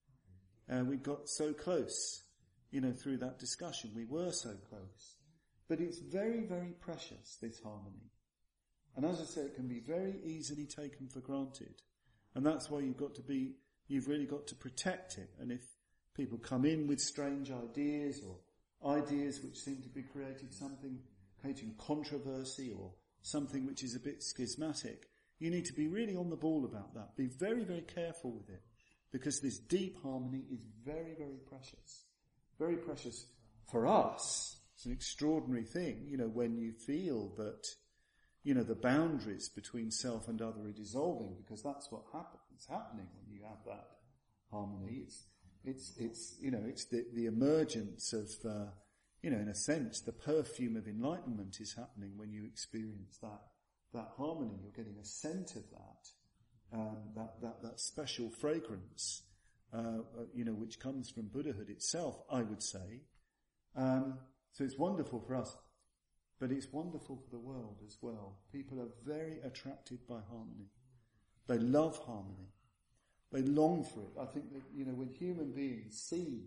Speaker 1: Uh, we got so close, you know, through that discussion. We were so close. But it's very, very precious, this harmony. And as I said, it can be very easily taken for granted. And that's why you've got to be, you've really got to protect it. And if people come in with strange ideas or ideas which seem to be creating something, creating controversy or something which is a bit schismatic, you need to be really on the ball about that. Be very, very careful with it. Because this deep harmony is very, very precious. Very precious for us. It's an extraordinary thing, you know, when you feel that, you know, the boundaries between self and other are dissolving, because that's what happens. It's happening when you have that harmony. It's, it's, it's, you know, it's the, the emergence of, uh, you know, in a sense, the perfume of enlightenment is happening when you experience that, that harmony. You're getting a scent of that, um, that, that, that special fragrance, uh, you know, which comes from Buddhahood itself, I would say. Um, So it's wonderful for us, but it's wonderful for the world as well. People are very attracted by harmony. They love harmony. They long for it. I think that, you know, when human beings see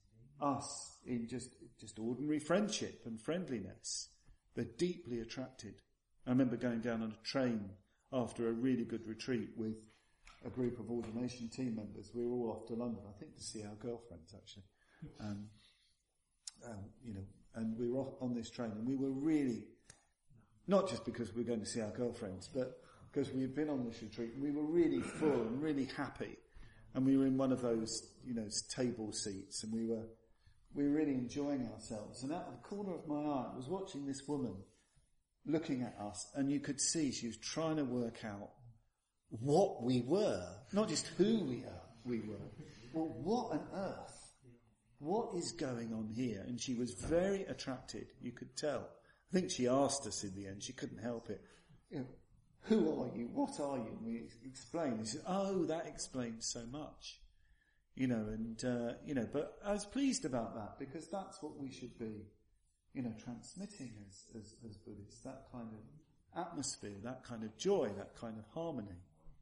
Speaker 1: us in just, just ordinary friendship and friendliness, they're deeply attracted. I remember going down on a train after a really good retreat with a group of ordination team members. We were all off to London, I think to see our girlfriends actually. Um, um, you know, and we were off on this train, and we were really, not just because we were going to see our girlfriends, but because we had been on this retreat, and we were really full and really happy. And we were in one of those, you know, table seats, and we were, we were really enjoying ourselves. And out of the corner of my eye, I was watching this woman looking at us, and you could see she was trying to work out what we were, not just who we are, we were, well, what on earth? What is going on here? And she was very attracted, you could tell. I think she asked us in the end, she couldn't help it. You know, who are you? What are you? And we explained. He said, oh, that explains so much. You know, and, uh, you know, but I was pleased about that, because that's what we should be, you know, transmitting as, as, as Buddhists, that kind of atmosphere, that kind of joy, that kind of harmony.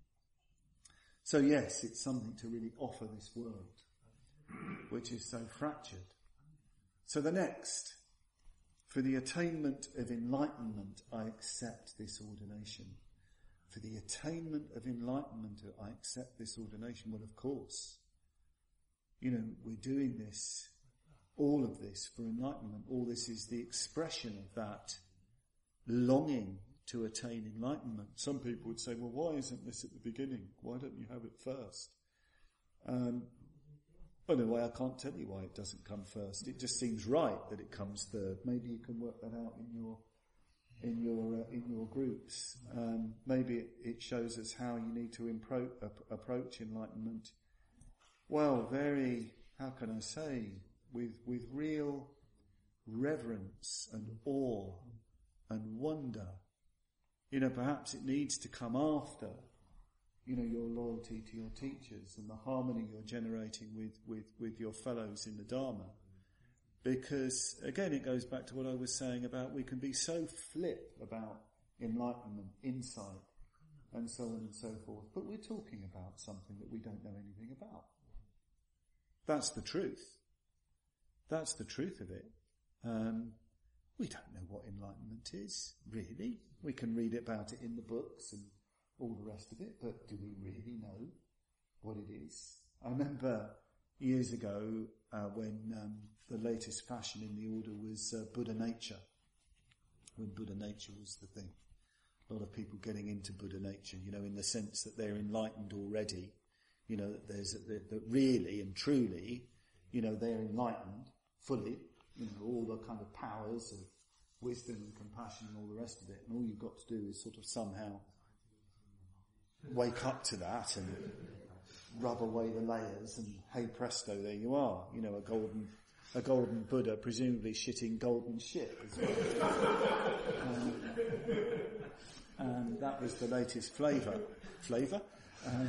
Speaker 1: So yes, it's something to really offer this world, which is so fractured. So the next, for the attainment of enlightenment, I accept this ordination. For the attainment of enlightenment, I accept this ordination. Well, of course, you know, we're doing this, all of this for enlightenment. All this is the expression of that longing to attain enlightenment. Some people would say, well, why isn't this at the beginning? Why don't you have it first? Um, By the way, I can't tell you why it doesn't come first. It just seems right that it comes third. Maybe you can work that out in your in your uh, in your groups. Um, maybe it, it shows us how you need to impro- ap- approach enlightenment. Well, very, how can I say, with with real reverence and awe and wonder. You know, perhaps it needs to come after, you know, your loyalty to your teachers and the harmony you're generating with, with, with your fellows in the Dharma. Because, again, it goes back to what I was saying about we can be so flip about enlightenment, insight, and so on and so forth, but we're talking about something that we don't know anything about. That's the truth. That's the truth of it. Um, we don't know what enlightenment is, really. We can read about it in the books and all the rest of it, but do we really know what it is? I remember years ago uh, when um, the latest fashion in the order was uh, Buddha nature, when Buddha nature was the thing. A lot of people getting into Buddha nature, you know, in the sense that they're enlightened already, you know, that there's a, that, that really and truly, you know, they're enlightened fully, you know, all the kind of powers of wisdom and compassion and all the rest of it, and all you've got to do is sort of somehow wake up to that and rub away the layers, and hey presto, there you are. You know, a golden, a golden Buddha, presumably shitting golden shit as well. um, and that was the latest flavour. Flavour? Um,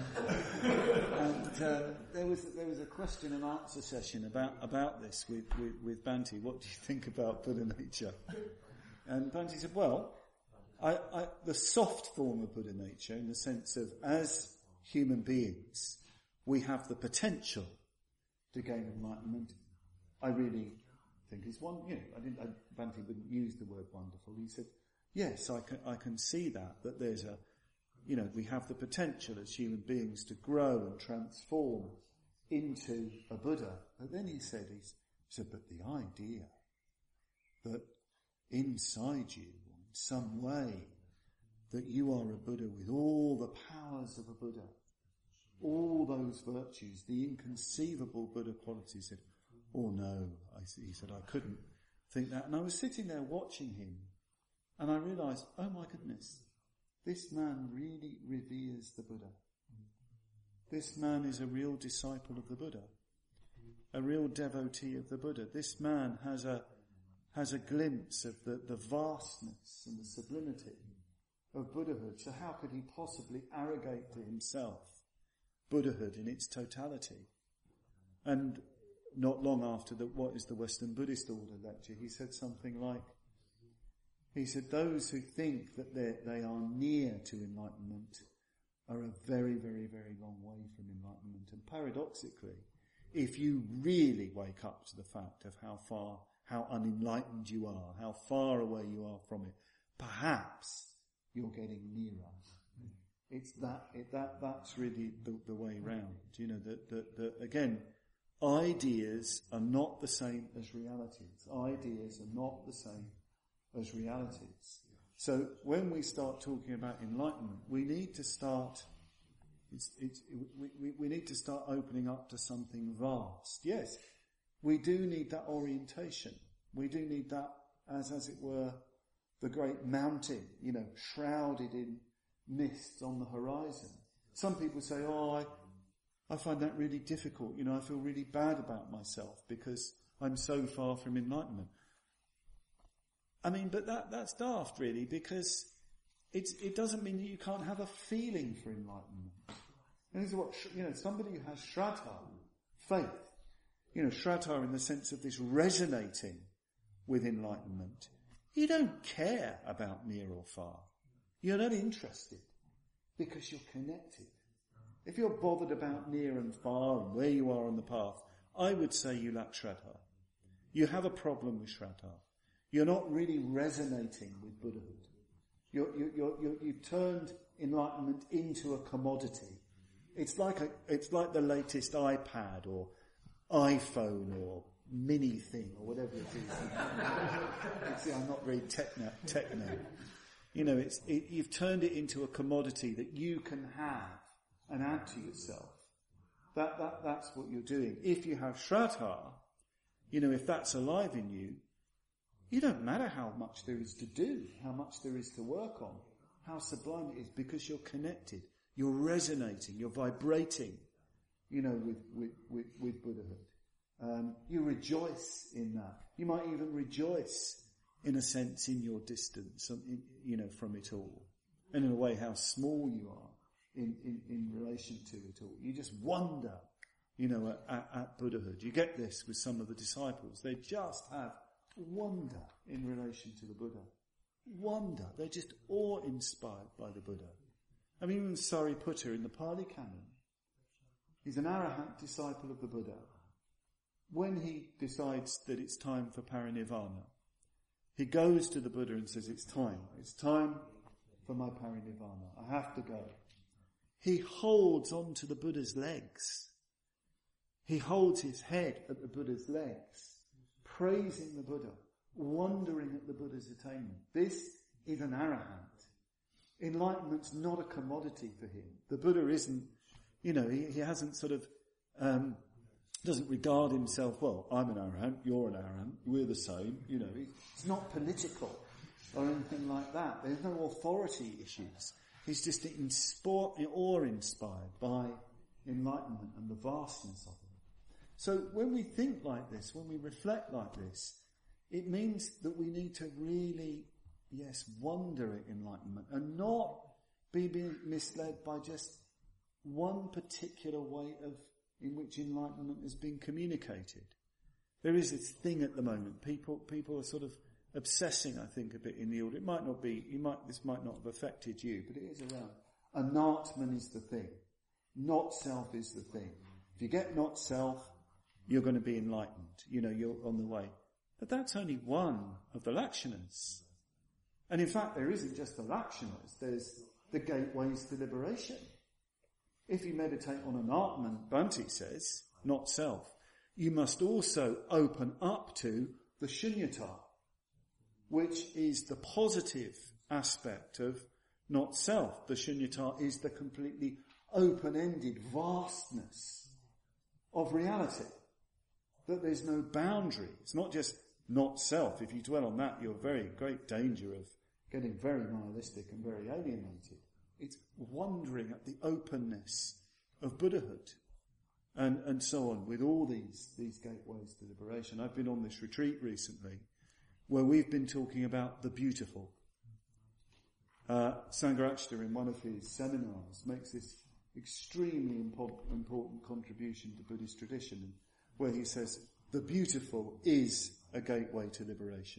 Speaker 1: and uh, there was there was a question and answer session about about this with, with, with Bhante. What do you think about Buddha nature? And Bhante said, well, I, I, the soft form of Buddha nature, in the sense of as human beings, we have the potential to gain enlightenment. I really think is one. You know, I didn't. I, Bhante wouldn't use the word wonderful. He said, yes, I can. I can see that that there's a. You know, we have the potential as human beings to grow and transform into a Buddha. But then he said, he said, but the idea that inside you, in some way, that you are a Buddha with all the powers of a Buddha, all those virtues, the inconceivable Buddha qualities, he said, oh no, I, he said, I couldn't think that. And I was sitting there watching him, and I realised, oh my goodness, this man really reveres the Buddha. This man is a real disciple of the Buddha, a real devotee of the Buddha. This man has a has a glimpse of the, the vastness and the sublimity of Buddhahood. So how could he possibly arrogate to himself Buddhahood in its totality? And not long after the What is the Western Buddhist Order lecture, he said something like, he said, those who think that they are near to enlightenment are a very, very, very long way from enlightenment. And paradoxically, if you really wake up to the fact of how far, how unenlightened you are, how far away you are from it, perhaps you're getting nearer. It's that, it, that, that's really the, the way round. You know, that, that, that, again, ideas are not the same as realities. Ideas are not the same as realities. So when we start talking about enlightenment, we need to start, it's, it's, we, we, we need to start opening up to something vast. Yes, we do need that orientation. We do need that as, as it were, the great mountain, you know, shrouded in mist on the horizon. Some people say, oh, I, I find that really difficult. You know, I feel really bad about myself because I'm so far from enlightenment. I mean, but that, that's daft, really, because it's, it doesn't mean that you can't have a feeling for enlightenment. And this is what, you know, somebody who has shraddha, faith, you know, shraddha in the sense of this resonating with enlightenment. You don't care about near or far. You're not interested because you're connected. If you're bothered about near and far and where you are on the path, I would say you lack shraddha. You have a problem with shraddha. You're not really resonating with Buddhahood. You're, you're, you're, you're, you've turned enlightenment into a commodity. It's like a, it's like the latest iPad or iPhone or mini thing or whatever it is. See, I'm not very techno. techno. You know, it's it, you've turned it into a commodity that you can have and add to yourself. That that that's what you're doing. If you have shraddha, you know, if that's alive in you. You don't matter how much there is to do, how much there is to work on, how sublime it is, because you're connected, you're resonating, you're vibrating, you know, with, with, with, with Buddhahood. Um, you rejoice in that. You might even rejoice, in a sense, in your distance, in, you know, from it all. And in a way, how small you are in, in, in relation to it all. You just wonder, you know, at, at Buddhahood. You get this with some of the disciples. They just have wonder in relation to the Buddha. Wonder. They're just awe-inspired by the Buddha. I mean, even Sariputta in the Pali Canon, he's an arahant disciple of the Buddha. When he decides that it's time for parinirvana, he goes to the Buddha and says, it's time. It's time for my parinirvana. I have to go. He holds on to the Buddha's legs. He holds his head at the Buddha's legs, praising the Buddha, wondering at the Buddha's attainment. This is an arahant. Enlightenment's not a commodity for him. The Buddha isn't, you know, he, he hasn't sort of um, doesn't regard himself, well, I'm an arahant, you're an arahant, we're the same, you know. It's not political or anything like that. There's no authority issues. He's just inspo- awe-inspired by enlightenment and the vastness of it. So when we think like this, when we reflect like this, it means that we need to really, yes, wonder at enlightenment and not be misled by just one particular way of in which enlightenment has been communicated. There is this thing at the moment. People people are sort of obsessing, I think, a bit in the order. It might not be, you might this might not have affected you, but it is around. Anatman is the thing. Not self is the thing. If you get not self, you're going to be enlightened. You know, you're on the way. But that's only one of the lakshanas. And in fact, there isn't just the lakshanas. There's the gateways to liberation. If you meditate on Anatman, Bhante says, not self, you must also open up to the shunyata, which is the positive aspect of not self. The shunyata is the completely open-ended vastness of reality, that there's no boundary. It's not just not self. If you dwell on that, you're in very great danger of getting very nihilistic and very alienated. It's wondering at the openness of Buddhahood and, and so on with all these, these gateways to liberation. I've been on this retreat recently where we've been talking about the beautiful. Uh, Sangharakshita in one of his seminars makes this extremely important, important contribution to Buddhist tradition where he says the beautiful is a gateway to liberation.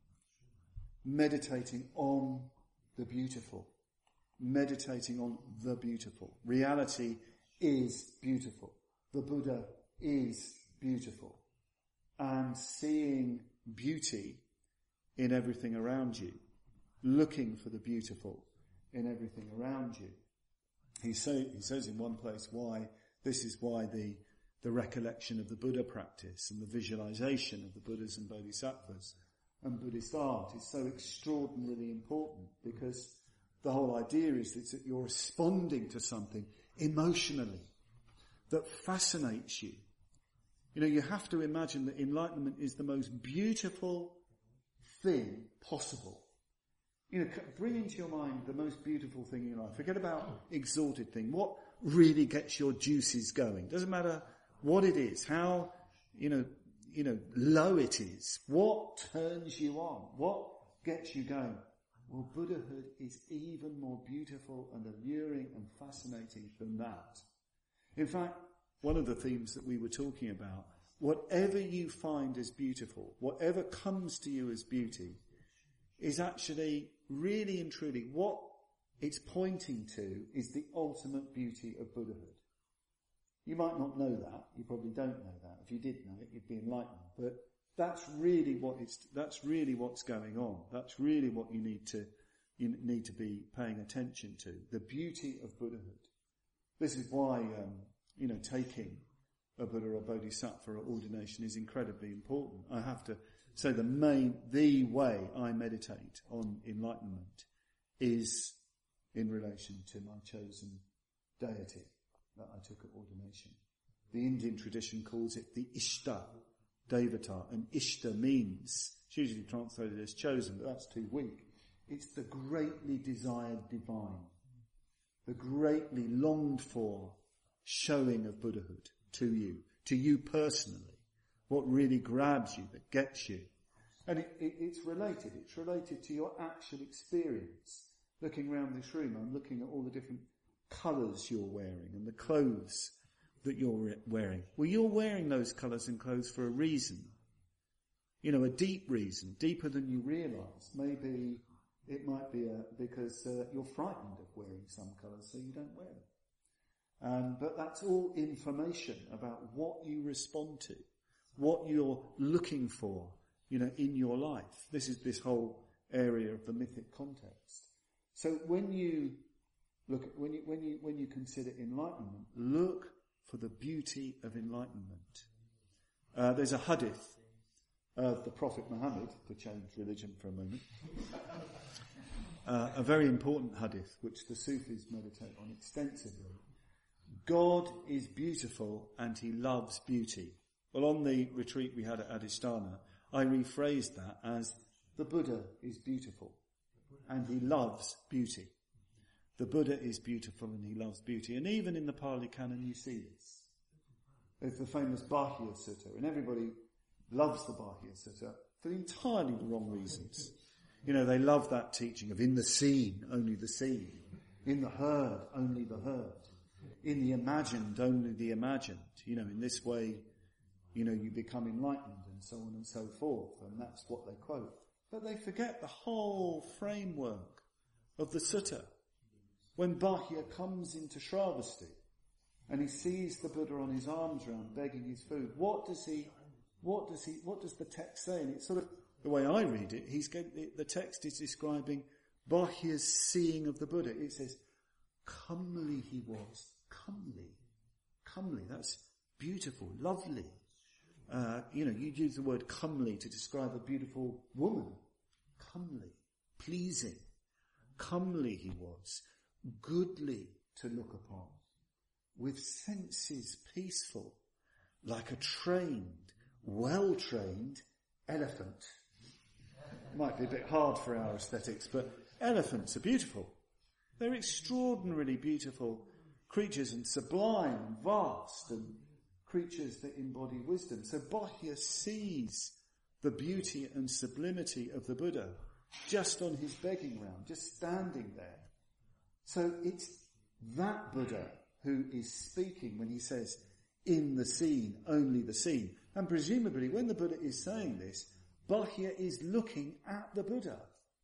Speaker 1: Meditating on the beautiful. Meditating on the beautiful. Reality is beautiful. The Buddha is beautiful. And seeing beauty in everything around you, looking for the beautiful in everything around you. He, say, he says in one place why, this is why the, the recollection of the Buddha practice and the visualization of the Buddhas and Bodhisattvas and Buddhist art is so extraordinarily important, because the whole idea is that you're responding to something emotionally that fascinates you. You know, you have to imagine that enlightenment is the most beautiful thing possible. You know, bring into your mind the most beautiful thing in your life. Forget about exalted thing. What really gets your juices going? Doesn't matter what it is, how, you know, you know, low it is. What turns you on? What gets you going? Well, Buddhahood is even more beautiful and alluring and fascinating than that. In fact, one of the themes that we were talking about, whatever you find as beautiful, whatever comes to you as beauty, is actually really and truly what it's pointing to is the ultimate beauty of Buddhahood. You might not know that. You probably don't know that. If you did know it, you'd be enlightened. But that's really what it's, that's really what's going on. That's really what you need to, you need to be paying attention to. The beauty of Buddhahood. This is why, um, you know, taking a Buddha or Bodhisattva or ordination is incredibly important. I have to say the main, the way I meditate on enlightenment is in relation to my chosen deity that I took at ordination. The Indian tradition calls it the Ishta Devata, and Ishta means, it's usually translated as chosen, but that's too weak. It's the greatly desired divine, the greatly longed for showing of Buddhahood to you, to you personally, what really grabs you, that gets you. And it, it, it's related, it's related to your actual experience. Looking around this room, I'm looking at all the different colours you're wearing and the clothes that you're wearing. Well, you're wearing those colours and clothes for a reason. You know, a deep reason, deeper than you realise. Maybe it might be a, because uh, you're frightened of wearing some colours, so you don't wear them. Um, but that's all information about what you respond to, what you're looking for, you know, in your life. This is this whole area of the mythic context. So when you look at, when you, when you, when you consider enlightenment, look for the beauty of enlightenment. Uh, there's a hadith of the Prophet Muhammad, to change religion for a moment, uh, a very important hadith which the Sufis meditate on extensively. God is beautiful and he loves beauty. Well, on the retreat we had at Adhisthana, I rephrased that as the Buddha is beautiful and he loves beauty. The Buddha is beautiful and he loves beauty. And even in the Pali Canon you see this. There's the famous Bahya Sutta, and everybody loves the Bahya Sutta for entirely the wrong reasons. You know, they love that teaching of in the seen, only the seen. In the heard, only the heard. In the imagined, only the imagined. You know, in this way, you know, you become enlightened and so on and so forth. And that's what they quote. But they forget the whole framework of the sutta. When Bahya comes into Shravasti and he sees the Buddha on his arms round begging his food, what does he, what does he, what does the text say? And it's sort of, the way I read it, he's going, the text is describing Bahya's seeing of the Buddha. It says, comely he was. Comely. Comely. That's beautiful, lovely. Uh, you know, you use the word comely to describe a beautiful woman. Comely. Pleasing. Comely he was. Goodly to look upon. With senses peaceful. Like a trained, well-trained elephant. Might be a bit hard for our aesthetics, but elephants are beautiful. They're extraordinarily beautiful creatures and sublime and vast and creatures that embody wisdom. So Bahya sees the beauty and sublimity of the Buddha just on his begging round, just standing there. So it's that Buddha who is speaking when he says, in the seen, only the seen. And presumably when the Buddha is saying this, Bahya is looking at the Buddha.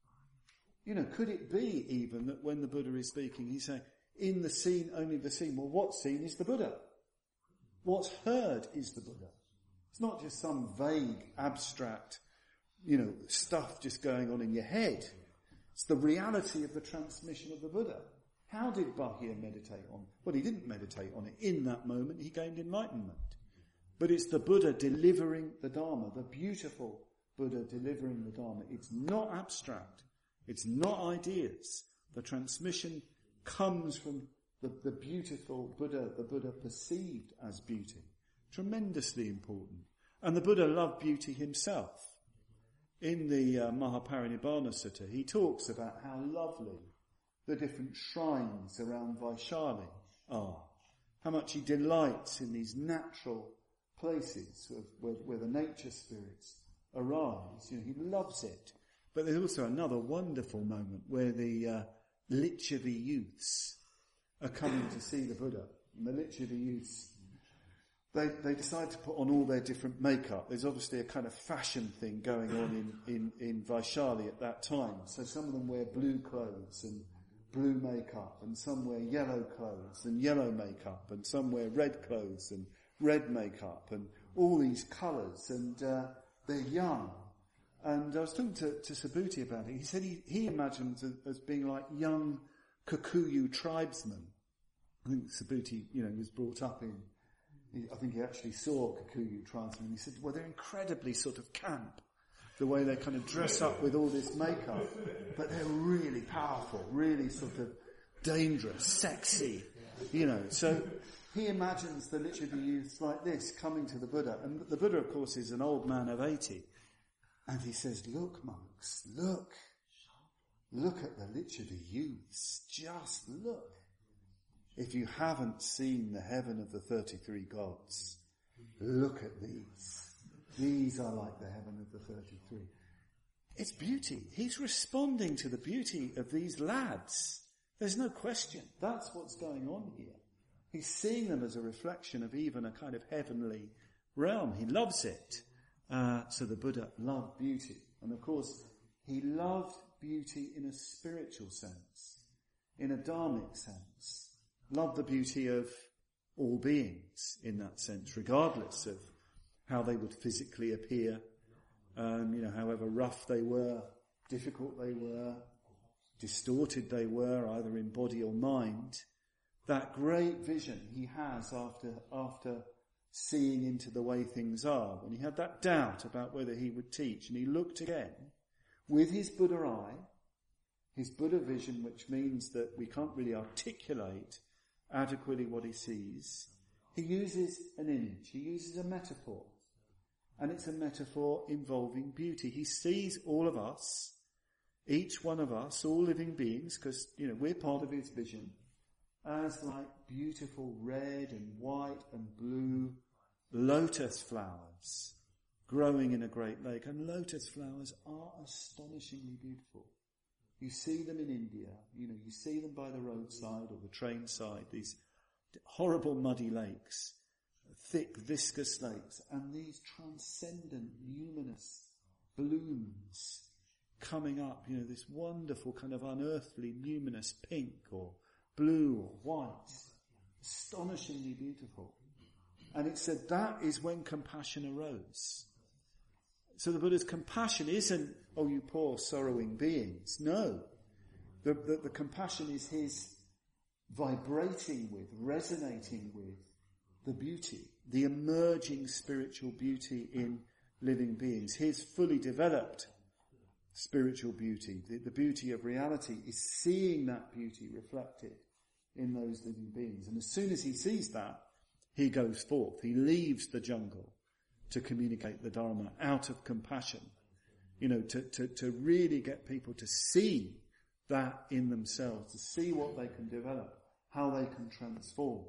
Speaker 1: You know, could it be even that when the Buddha is speaking, he's saying, in the seen, only the seen. Well, what's seen is the Buddha. What's heard is the Buddha. It's not just some vague, abstract, you know, stuff just going on in your head. It's the reality of the transmission of the Buddha. How did Bahya meditate on? Well, he didn't meditate on it. In that moment, he gained enlightenment. But it's the Buddha delivering the Dharma, the beautiful Buddha delivering the Dharma. It's not abstract. It's not ideas. The transmission comes from the, the beautiful Buddha, the Buddha perceived as beauty. Tremendously important. And the Buddha loved beauty himself. In the uh, Mahaparinibbana Sutta, he talks about how lovely the different shrines around Vaishali are. How much he delights in these natural places where, where the nature spirits arise. You know, he loves it. But there's also another wonderful moment where the uh, Lichavi youths are coming to see the Buddha. And the Lichavi youths, they they decide to put on all their different makeup. There's obviously a kind of fashion thing going on in, in, in Vaishali at that time. So some of them wear blue clothes and blue makeup, and some wear yellow clothes and yellow makeup, and some wear red clothes and red makeup, and all these colours, and uh, they're young. And I was talking to, to Subhuti about it. He said he, he imagines as, as being like young Kikuyu tribesmen. I think Subhuti, you know, was brought up in, he, I think he actually saw Kikuyu tribesmen. He said, well, they're incredibly sort of camp, the way they kind of dress up with all this makeup, but they're really powerful, really sort of dangerous, sexy, you know. So he imagines the Lichavi youths like this coming to the Buddha. And the Buddha, of course, is an old man of eighty. And he says, look, monks, look. Look at the Lichavi youths. Just look. If you haven't seen the heaven of the thirty-three gods, look at these. These are like the heaven of the thirty-three. It's beauty. He's responding to the beauty of these lads. There's no question. That's what's going on here. He's seeing them as a reflection of even a kind of heavenly realm. He loves it. Uh, so the Buddha loved beauty. And of course, he loved beauty in a spiritual sense, in a dharmic sense. Loved the beauty of all beings in that sense, regardless of how they would physically appear, um, you know, however rough they were, difficult they were, distorted they were, either in body or mind. That great vision he has after after seeing into the way things are, when he had that doubt about whether he would teach, and he looked again with his Buddha eye, his Buddha vision, which means that we can't really articulate adequately what he sees, he uses an image, he uses a metaphor. And it's a metaphor involving beauty. He sees all of us, each one of us, all living beings, because, you know, we're part of his vision, as like beautiful red and white and blue lotus flowers growing in a great lake. And lotus flowers are astonishingly beautiful. You see them in India, you know, you see them by the roadside or the train side, these horrible muddy lakes, thick viscous lakes, and these transcendent luminous blooms coming up, you know, this wonderful kind of unearthly luminous pink or blue or white, astonishingly beautiful. And it said that is when compassion arose. So the Buddha's compassion isn't, oh, you poor sorrowing beings. No. The, the, the compassion is his vibrating with, resonating with the beauty, the emerging spiritual beauty in living beings. His fully developed spiritual beauty, the, the beauty of reality, is seeing that beauty reflected in those living beings. And as soon as he sees that, he goes forth. He leaves the jungle to communicate the Dharma out of compassion. You know, to, to, to really get people to see that in themselves, to see what they can develop, how they can transform.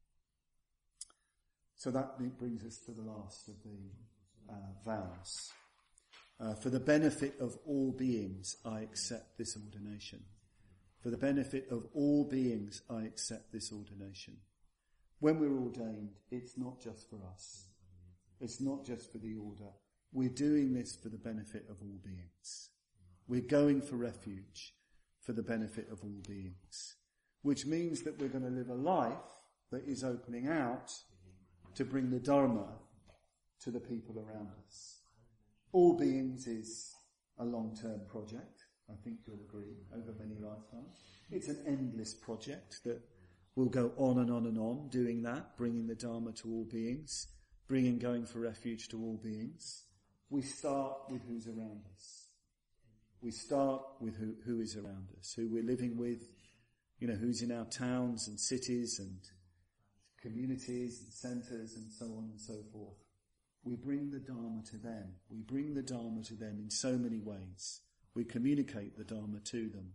Speaker 1: So that brings us to the last of the uh, vows. Uh, for the benefit of all beings, I accept this ordination. For the benefit of all beings, I accept this ordination. When we're ordained, it's not just for us. It's not just for the order. We're doing this for the benefit of all beings. We're going for refuge for the benefit of all beings. Which means that we're going to live a life that is opening out to bring the Dharma to the people around us. All beings is a long-term project. I think you'll agree, over many lifetimes. It's an endless project that will go on and on and on doing that, bringing the Dharma to all beings, bringing going for refuge to all beings. We start with who's around us. We start with who, who is around us, who we're living with, you know, who's in our towns and cities and communities and centres and so on and so forth. We bring the Dharma to them. We bring the Dharma to them in so many ways. We communicate the Dharma to them.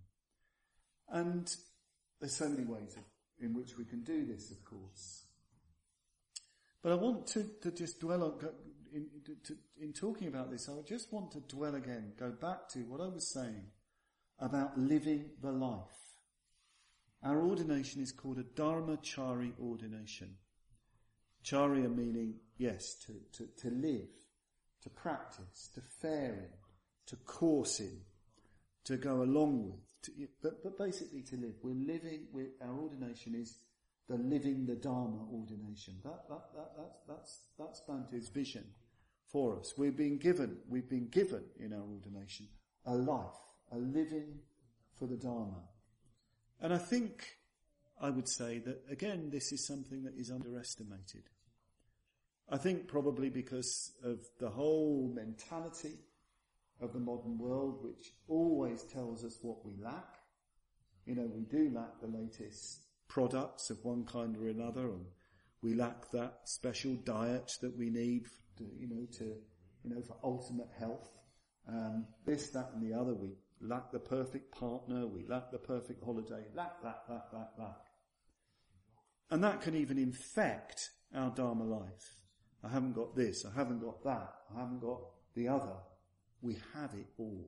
Speaker 1: And there's so many ways of, in which we can do this, of course. But I want to, to just dwell on, in, to, in talking about this, I just want to dwell again, go back to what I was saying about living the life. Our ordination is called a Dharmachari ordination. Charya meaning, yes, to, to, to live, to practice, to fare in, to course in, to go along with, to, but, but basically to live. We're living, we're, our ordination is the living the Dharma ordination. That, that, that, that, that's, that's Bhante's vision for us. We've been given, we've been given in our ordination a life, a living for the Dharma. And I think I would say that, again, this is something that is underestimated. I think probably because of the whole mentality of the modern world, which always tells us what we lack. You know, we do lack the latest products of one kind or another, and we lack that special diet that we need to, you know, to, you know, for ultimate health. Um, this, that and the other. We lack the perfect partner, we lack the perfect holiday, lack, lack, lack, lack, lack. And that can even infect our Dharma life. I haven't got this, I haven't got that, I haven't got the other. We have it all.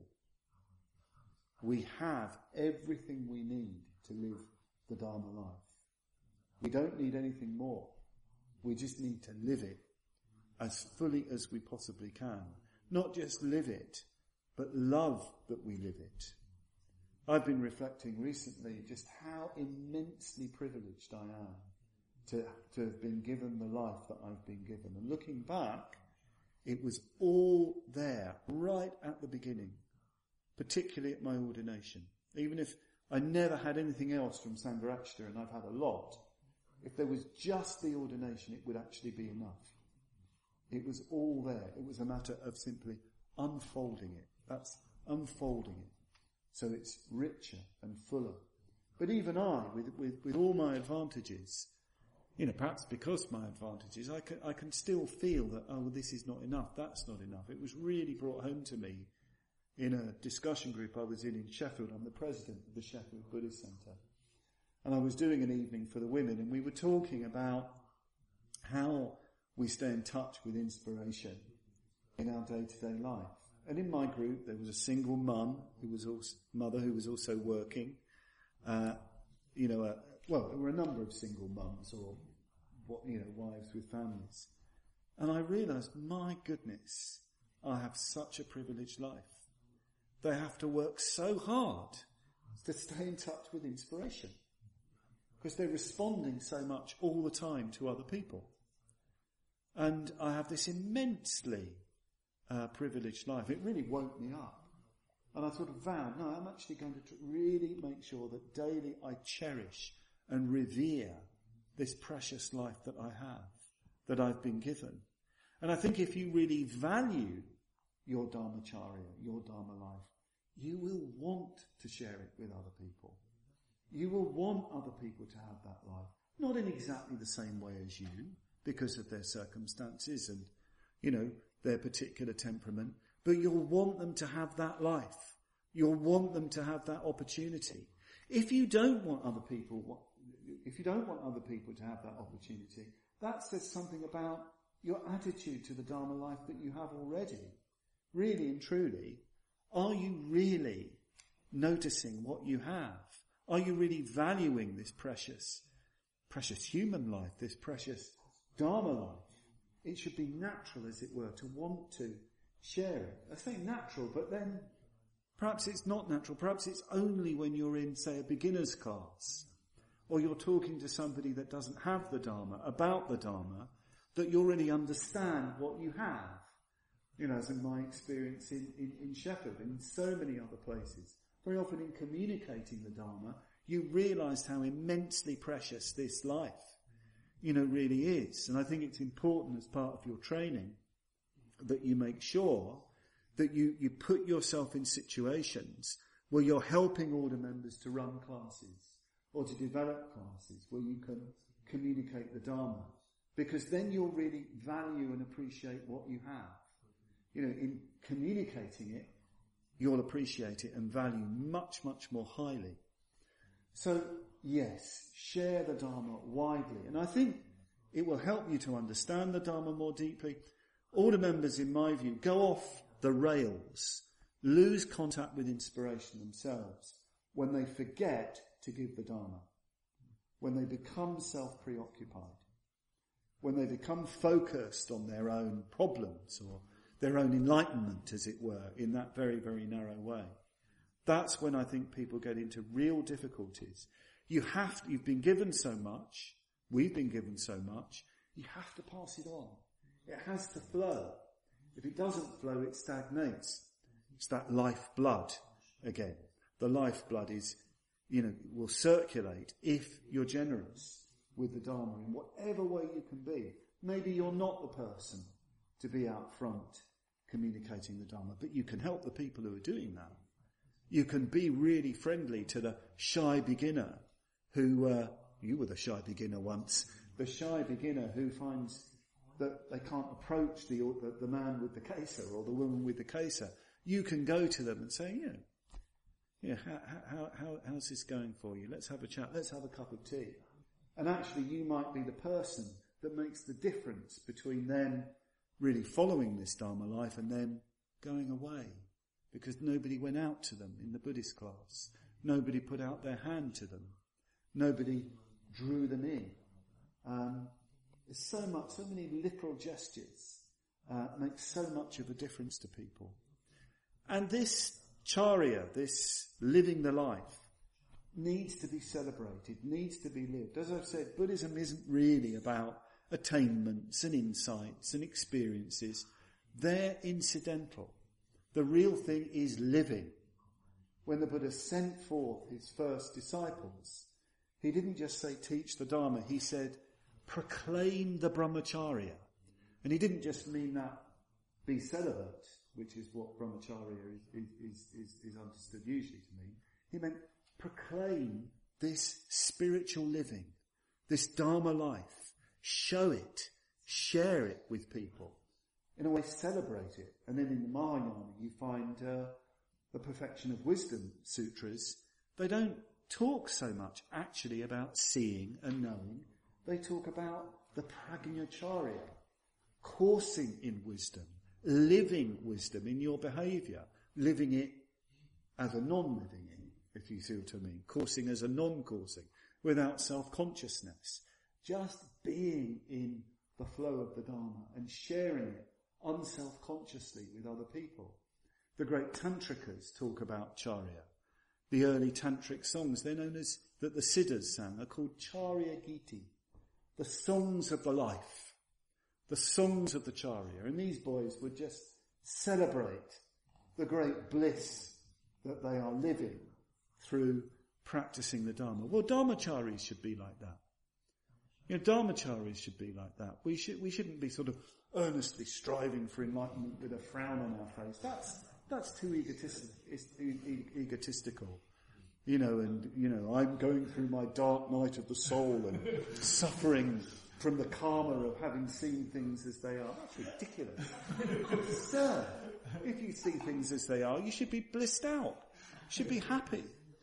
Speaker 1: We have everything we need to live the Dharma life. We don't need anything more. We just need to live it as fully as we possibly can. Not just live it, but love that we live it. I've been reflecting recently just how immensely privileged I am to, to have been given the life that I've been given. And looking back, it was all there, right at the beginning, particularly at my ordination. Even if I never had anything else from Sangharakshita, and I've had a lot, if there was just the ordination, it would actually be enough. It was all there. It was a matter of simply unfolding it. That's unfolding it. So it's richer and fuller But even I, with, with, with all my advantages, you know, perhaps because my advantages, I can, I can still feel that, oh, well, this is not enough, that's not enough. It was really brought home to me in a discussion group I was in in Sheffield. I'm the president of the Sheffield Buddhist Centre. And I was doing an evening for the women, and we were talking about how we stay in touch with inspiration in our day-to-day life. And in my group, there was a single mum who was also, mother who was also working. Uh, you know, uh, well, there were a number of single mums or, what you know, wives with families. And I realised, my goodness, I have such a privileged life. They have to work so hard to stay in touch with inspiration because they're responding so much all the time to other people. And I have this immensely uh, privileged life. It really woke me up. And I sort of vowed, no, I'm actually going to tr- really make sure that daily I cherish and revere this precious life that I have, that I've been given. And I think if you really value your Dharmacharya, your Dharma life, you will want to share it with other people. You will want other people to have that life. Not in exactly the same way as you, because of their circumstances and, you know, their particular temperament, but you'll want them to have that life. You'll want them to have that opportunity. If you don't want other people, if you don't want other people to have that opportunity, that says something about your attitude to the Dharma life that you have already. Really and truly, are you really noticing what you have? Are you really valuing this precious, precious human life, this precious Dharma life? It should be natural, as it were, to want to share it. I say natural, but then perhaps it's not natural. Perhaps it's only when you're in, say, a beginner's class, or you're talking to somebody that doesn't have the Dharma, about the Dharma, that you'll really understand what you have. You know, as in my experience in, in, in Sheffield, and in so many other places. Very often in communicating the Dharma, you realise how immensely precious this life, you know, really is. And I think it's important as part of your training that you make sure that you, you put yourself in situations where you're helping order members to run classes or to develop classes where you can communicate the Dharma. Because then you'll really value and appreciate what you have. You know, in communicating it, you'll appreciate it and value much, much more highly. So, yes, share the Dharma widely. And I think it will help you to understand the Dharma more deeply. Order members, in my view, go off the rails, lose contact with inspiration themselves when they forget to give the Dharma, when they become self-preoccupied, when they become focused on their own problems or their own enlightenment, as it were, in that very, very narrow way. That's when I think people get into real difficulties. You have to, you've been given so much, we've been given so much, you have to pass it on. It has to flow. If it doesn't flow, it stagnates. It's that lifeblood again. The lifeblood is, you know, will circulate if you're generous with the Dharma in whatever way you can be. Maybe you're not the person to be out front communicating the Dharma, but you can help the people who are doing that. You can be really friendly to the shy beginner who, uh, you were the shy beginner once, the shy beginner who finds that they can't approach the, the, the man with the kesa or the woman with the kesa. You can go to them and say, yeah, yeah, how, how, how, how's this going for you? Let's have a chat. Let's have a cup of tea. And actually you might be the person that makes the difference between them really following this Dharma life and then going away, because nobody went out to them in the Buddhist class. Nobody put out their hand to them. Nobody drew them in. Um, there's so much, so many little gestures uh, make so much of a difference to people. And this charya, this living the life, needs to be celebrated, needs to be lived. As I've said, Buddhism isn't really about attainments and insights and experiences. They're incidental. The real thing is living. When the Buddha sent forth his first disciples, he didn't just say teach the Dharma, he said proclaim the brahmacharya. And he didn't just mean that be celibate, which is what brahmacharya is, is, is, is understood usually to mean. He meant proclaim this spiritual living, this Dharma life, show it, share it with people. In a way, celebrate it. And then in the Mahayana, you find uh, the Perfection of Wisdom sutras. They don't talk so much actually about seeing and knowing. They talk about the Prajnacharya, coursing in wisdom, living wisdom in your behaviour, living it as a non-living in, if you see what I mean, coursing as a non-coursing, without self-consciousness, just being in the flow of the Dharma and sharing it unself-consciously with other people. The great Tantrikas talk about Charya. The early Tantric songs, they're known as, that the Siddhas sang, are called Charya Giti, the songs of the life, the songs of the Charya. And these boys would just celebrate the great bliss that they are living through practicing the Dharma. Well, Dharmacharis should be like that. You know, Dharmacharis should be like that. We should, we shouldn't be sort of earnestly striving for enlightenment with a frown on our face. That's, that's too egotistic, it's too e- egotistical. You know, and, you know, I'm going through my dark night of the soul and suffering from the karma of having seen things as they are. That's ridiculous. Sir, if you see things as they are, you should be blissed out. You should be happy.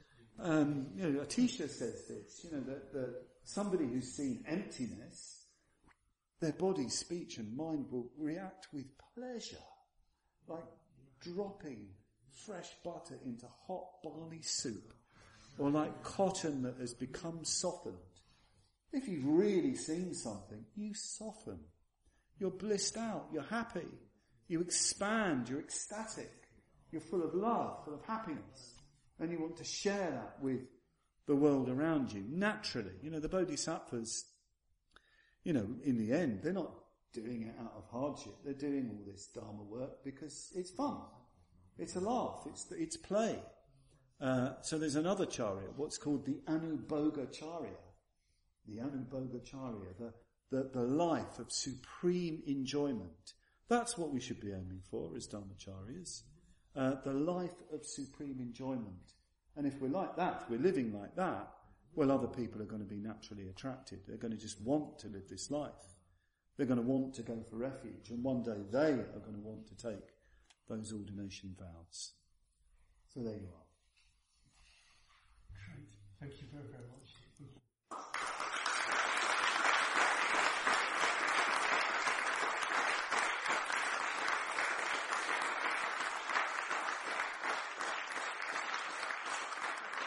Speaker 1: Um, you know, Atisha says this, you know, that, that somebody who's seen emptiness, their body, speech and mind will react with pleasure, like dropping fresh butter into hot barley soup, or like cotton that has become softened. If you've really seen something, you soften. You're blissed out, you're happy, you expand, you're ecstatic, you're full of love, full of happiness, and you want to share that with the world around you, naturally. You know, the Bodhisattvas, you know, in the end, they're not doing it out of hardship. They're doing all this Dharma work because it's fun. It's a laugh. It's it's play. Uh, so there's another charya, what's called the Anubhoga Charya. The Anubhoga Charya, the, the, the life of supreme enjoyment. That's what we should be aiming for as Dharmacharyas. Uh, the life of supreme enjoyment. And if we're like that, we're living like that, well, other people are going to be naturally attracted. They're going to just want to live this life. They're going to want to go for refuge, and one day they are going to want to take those ordination vows. So there you are.
Speaker 2: Great. Thank you very, very much.